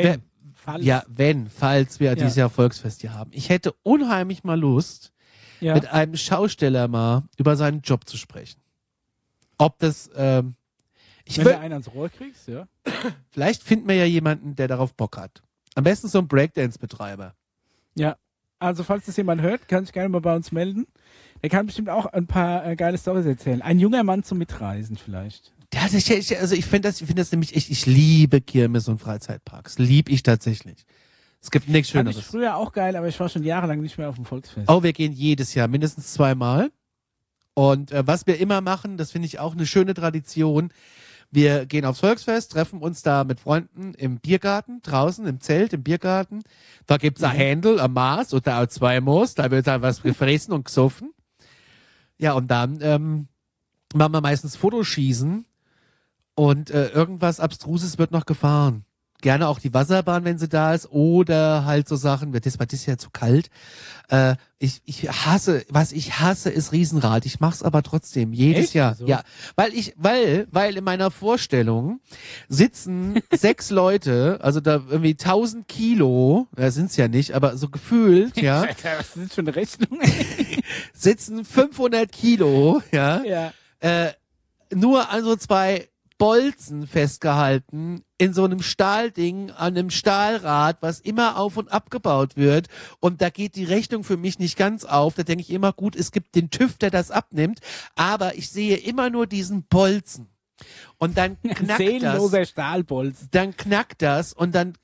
falls wir dieses Jahr Volksfest hier haben, ich hätte unheimlich mal Lust, mit einem Schausteller mal über seinen Job zu sprechen. Ob das, wenn du einen ans Rohr kriegst, ja. Vielleicht finden wir ja jemanden, der darauf Bock hat. Am besten so ein Breakdance-Betreiber. Ja, also falls das jemand hört, kann sich gerne mal bei uns melden. Der kann bestimmt auch ein paar geile Storys erzählen. Ein junger Mann zum Mitreisen vielleicht. Ja, Also ich finde das nämlich echt, ich liebe Kirmes und Freizeitparks. Lieb ich tatsächlich. Es gibt nichts Schöneres. Fand ich früher auch geil, aber ich war schon jahrelang nicht mehr auf dem Volksfest. Oh, wir gehen jedes Jahr, mindestens 2-mal. Und was wir immer machen, das finde ich auch eine schöne Tradition. Wir gehen aufs Volksfest, treffen uns da mit Freunden im Biergarten, draußen im Zelt, im Biergarten. Da gibt's ein Händel, ein Maß oder auch 2 Moos, da wird dann was gefressen und gesoffen. Ja, und dann machen wir meistens Fotoschießen und irgendwas Abstruses wird noch gefahren. Gerne auch die Wasserbahn, wenn sie da ist, oder halt so Sachen, das ist ja zu kalt. Ich hasse ist Riesenrad. Ich mach's aber trotzdem, jedes Echt? Jahr. So? Ja, weil in meiner Vorstellung sitzen 6 Leute, also da irgendwie 1000 Kilo, sind's ja nicht, aber so gefühlt, ja. Was ist das für eine Rechnung? Sitzen 500 Kilo, ja. Ja. Nur an so 2 Bolzen festgehalten in so einem Stahlding an einem Stahlrad, was immer auf und abgebaut wird. Und da geht die Rechnung für mich nicht ganz auf. Da denke ich immer, gut, es gibt den TÜV, der das abnimmt, aber ich sehe immer nur diesen Bolzen. Und dann knackt Seelenloser das. Stahlbolzen. Dann knackt das und dann,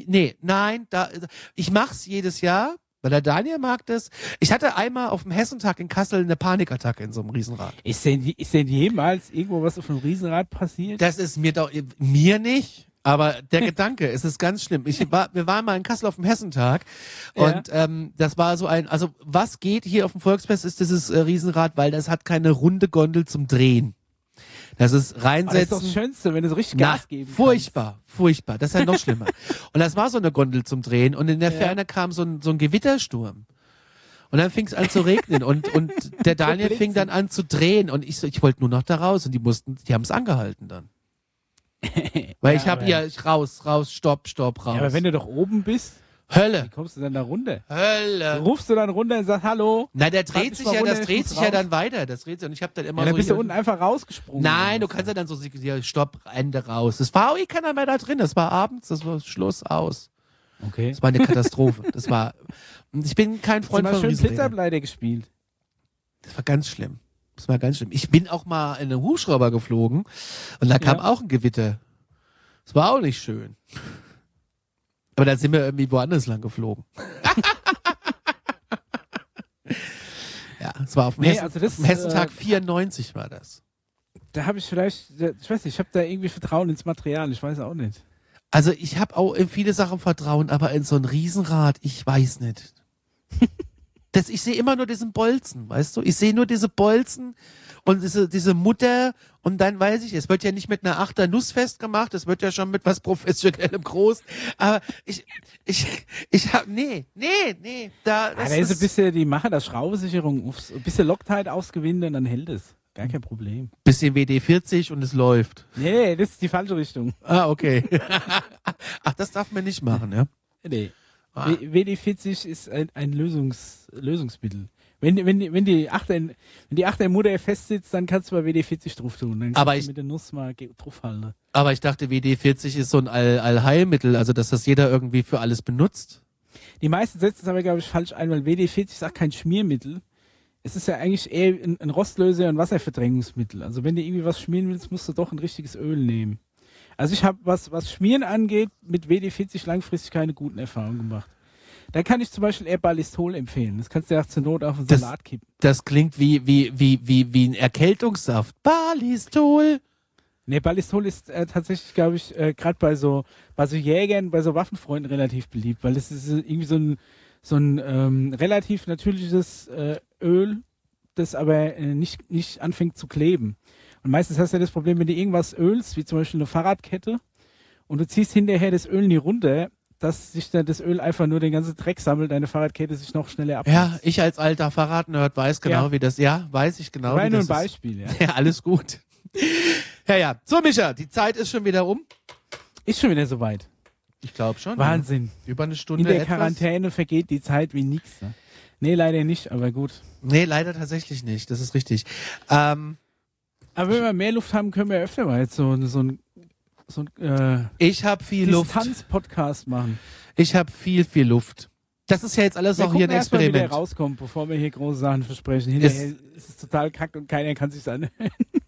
ich mach's jedes Jahr. Weil der Daniel mag das. Ich hatte einmal auf dem Hessentag in Kassel eine Panikattacke in so einem Riesenrad. Ist denn jemals irgendwo was auf einem Riesenrad passiert? Das ist mir nicht, aber der Gedanke, es ist ganz schlimm. Wir waren mal in Kassel auf dem Hessentag und das war so also was geht hier auf dem Volksfest ist dieses Riesenrad, weil das hat keine runde Gondel zum Drehen. Das ist reinsetzen. Das ist doch das Schönste, wenn du so richtig Gas geben kannst. Furchtbar. Das ist ja noch schlimmer. Und das war so eine Gondel zum Drehen und in der Ferne kam so ein Gewittersturm. Und dann fing es an zu regnen und der Daniel fing dann an zu drehen und ich wollte nur noch da raus und die haben es angehalten dann. Weil raus, stopp, raus. Ja, aber wenn du doch oben bist, Hölle. wie kommst du dann da runter? Hölle. Rufst du dann runter und sagst Hallo? Na, das dreht sich ja dann weiter. Das dreht sich und ich habe dann immer ja, dann so bist du unten einfach rausgesprungen. Nein, du kannst ja dann so Stopp, Ende raus. Das war auch keiner mehr da drin. Das war abends, das war Schluss aus. Okay. Das war eine Katastrophe. Ich bin kein Freund von Riesenrädern. Riesenrädern. Blitzableiter gespielt. Das war ganz schlimm. Ich bin auch mal in einem Hubschrauber geflogen und da kam auch ein Gewitter. Das war auch nicht schön. Aber dann sind wir irgendwie woanders lang geflogen. Ja, es war auf dem Hessentag 94 war das. Da habe ich vielleicht, ich weiß nicht, ich habe da irgendwie Vertrauen ins Material, ich weiß auch nicht. Also ich habe auch in viele Sachen Vertrauen, aber in so ein Riesenrad, ich weiß nicht. Ich sehe immer nur diesen Bolzen, weißt du? Ich sehe nur diese Bolzen und diese Mutter und dann weiß ich, es wird ja nicht mit einer 8er Nuss festgemacht, es wird ja schon mit was Professionellem groß. Aber da ist ein bisschen, die machen das Schraubensicherung, ein bisschen Loctite ausgewinnen und dann hält es. Gar kein Problem. Bisschen WD-40 und es läuft. Nee, das ist die falsche Richtung. Ah, okay. Ach, das darf man nicht machen, ja? Nee. WD-40 ist ein Lösungsmittel. Wenn die Achter im Mutter festsitzt, dann kannst du bei WD-40 drauf tun. Dann kannst du mit der Nuss mal draufhalten. Aber ich dachte, WD-40 ist so ein Allheilmittel, also dass das jeder irgendwie für alles benutzt. Die meisten setzen es aber, glaube ich, falsch ein, weil WD-40 ist auch kein Schmiermittel. Es ist ja eigentlich eher ein Rostlöser und Wasserverdrängungsmittel. Also wenn du irgendwie was schmieren willst, musst du doch ein richtiges Öl nehmen. Also ich habe, was Schmieren angeht, mit WD-40 langfristig keine guten Erfahrungen gemacht. Da kann ich zum Beispiel eher Ballistol empfehlen. Das kannst du ja auch zur Not auf den Salat kippen. Das klingt wie ein Erkältungssaft. Ballistol. Ne, Ballistol ist tatsächlich, glaube ich, gerade bei so Jägern, bei so Waffenfreunden relativ beliebt, weil das ist irgendwie so ein relativ natürliches Öl, das aber nicht anfängt zu kleben. Und meistens hast du ja das Problem, wenn du irgendwas ölst, wie zum Beispiel eine Fahrradkette, und du ziehst hinterher das Öl nie runter, dass sich dann das Öl einfach nur den ganzen Dreck sammelt, deine Fahrradkette sich noch schneller abnutzt. Ja, ich als alter Fahrradnerd weiß genau, wie das, weiß ich genau, war wie nur das ein Beispiel, ist. Ja, alles gut. Ja. So, Micha, die Zeit ist schon wieder um. Ist schon wieder soweit. Ich glaube schon. Wahnsinn. Ja. Über eine Stunde in der Quarantäne vergeht die Zeit wie nichts. Ne? Nee, leider nicht, aber gut. Nee, leider tatsächlich nicht, das ist richtig. Aber wenn wir mehr Luft haben, können wir öfter mal jetzt so ein ich habe viel Luft. Distanz-Podcast machen. Ich habe viel Luft. Das ist ja jetzt alles auch hier ein Experiment. Mal, wie der rauskommt, bevor wir hier große Sachen versprechen. Hinterher ist es total kacke und keiner kann sich anhören.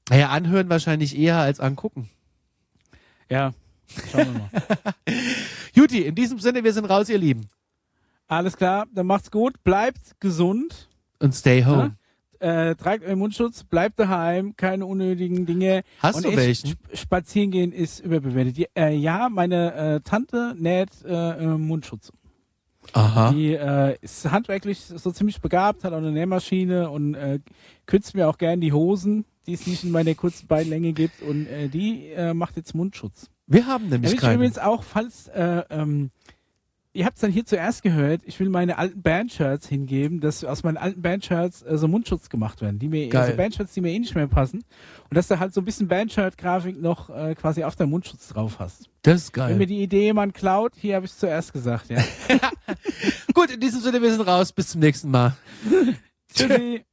Naja, anhören wahrscheinlich eher als angucken. Ja, schauen wir mal. Juti, in diesem Sinne, wir sind raus, ihr Lieben. Alles klar, dann macht's gut, bleibt gesund. Und stay home. Ja? Tragt euren Mundschutz, bleibt daheim, keine unnötigen Dinge. Hast du welchen? Spazieren gehen ist überbewertet. Ja, meine Tante näht Mundschutz. Aha. Die ist handwerklich so ziemlich begabt, hat auch eine Nähmaschine und kürzt mir auch gern die Hosen, die es nicht in meiner kurzen Beinlänge gibt. Und die macht jetzt Mundschutz. Wir haben nämlich keine. Übrigens auch, falls ihr habt es dann hier zuerst gehört, ich will meine alten Bandshirts hingeben, dass aus meinen alten Bandshirts so Mundschutz gemacht werden, also Bandshirts, die mir eh nicht mehr passen. Und dass du halt so ein bisschen Bandshirt-Grafik noch quasi auf deinem Mundschutz drauf hast. Das ist geil. Wenn mir die Idee jemand klaut, hier habe ich es zuerst gesagt, ja. Gut, in diesem Sinne, wir sind raus. Bis zum nächsten Mal. Tschüssi.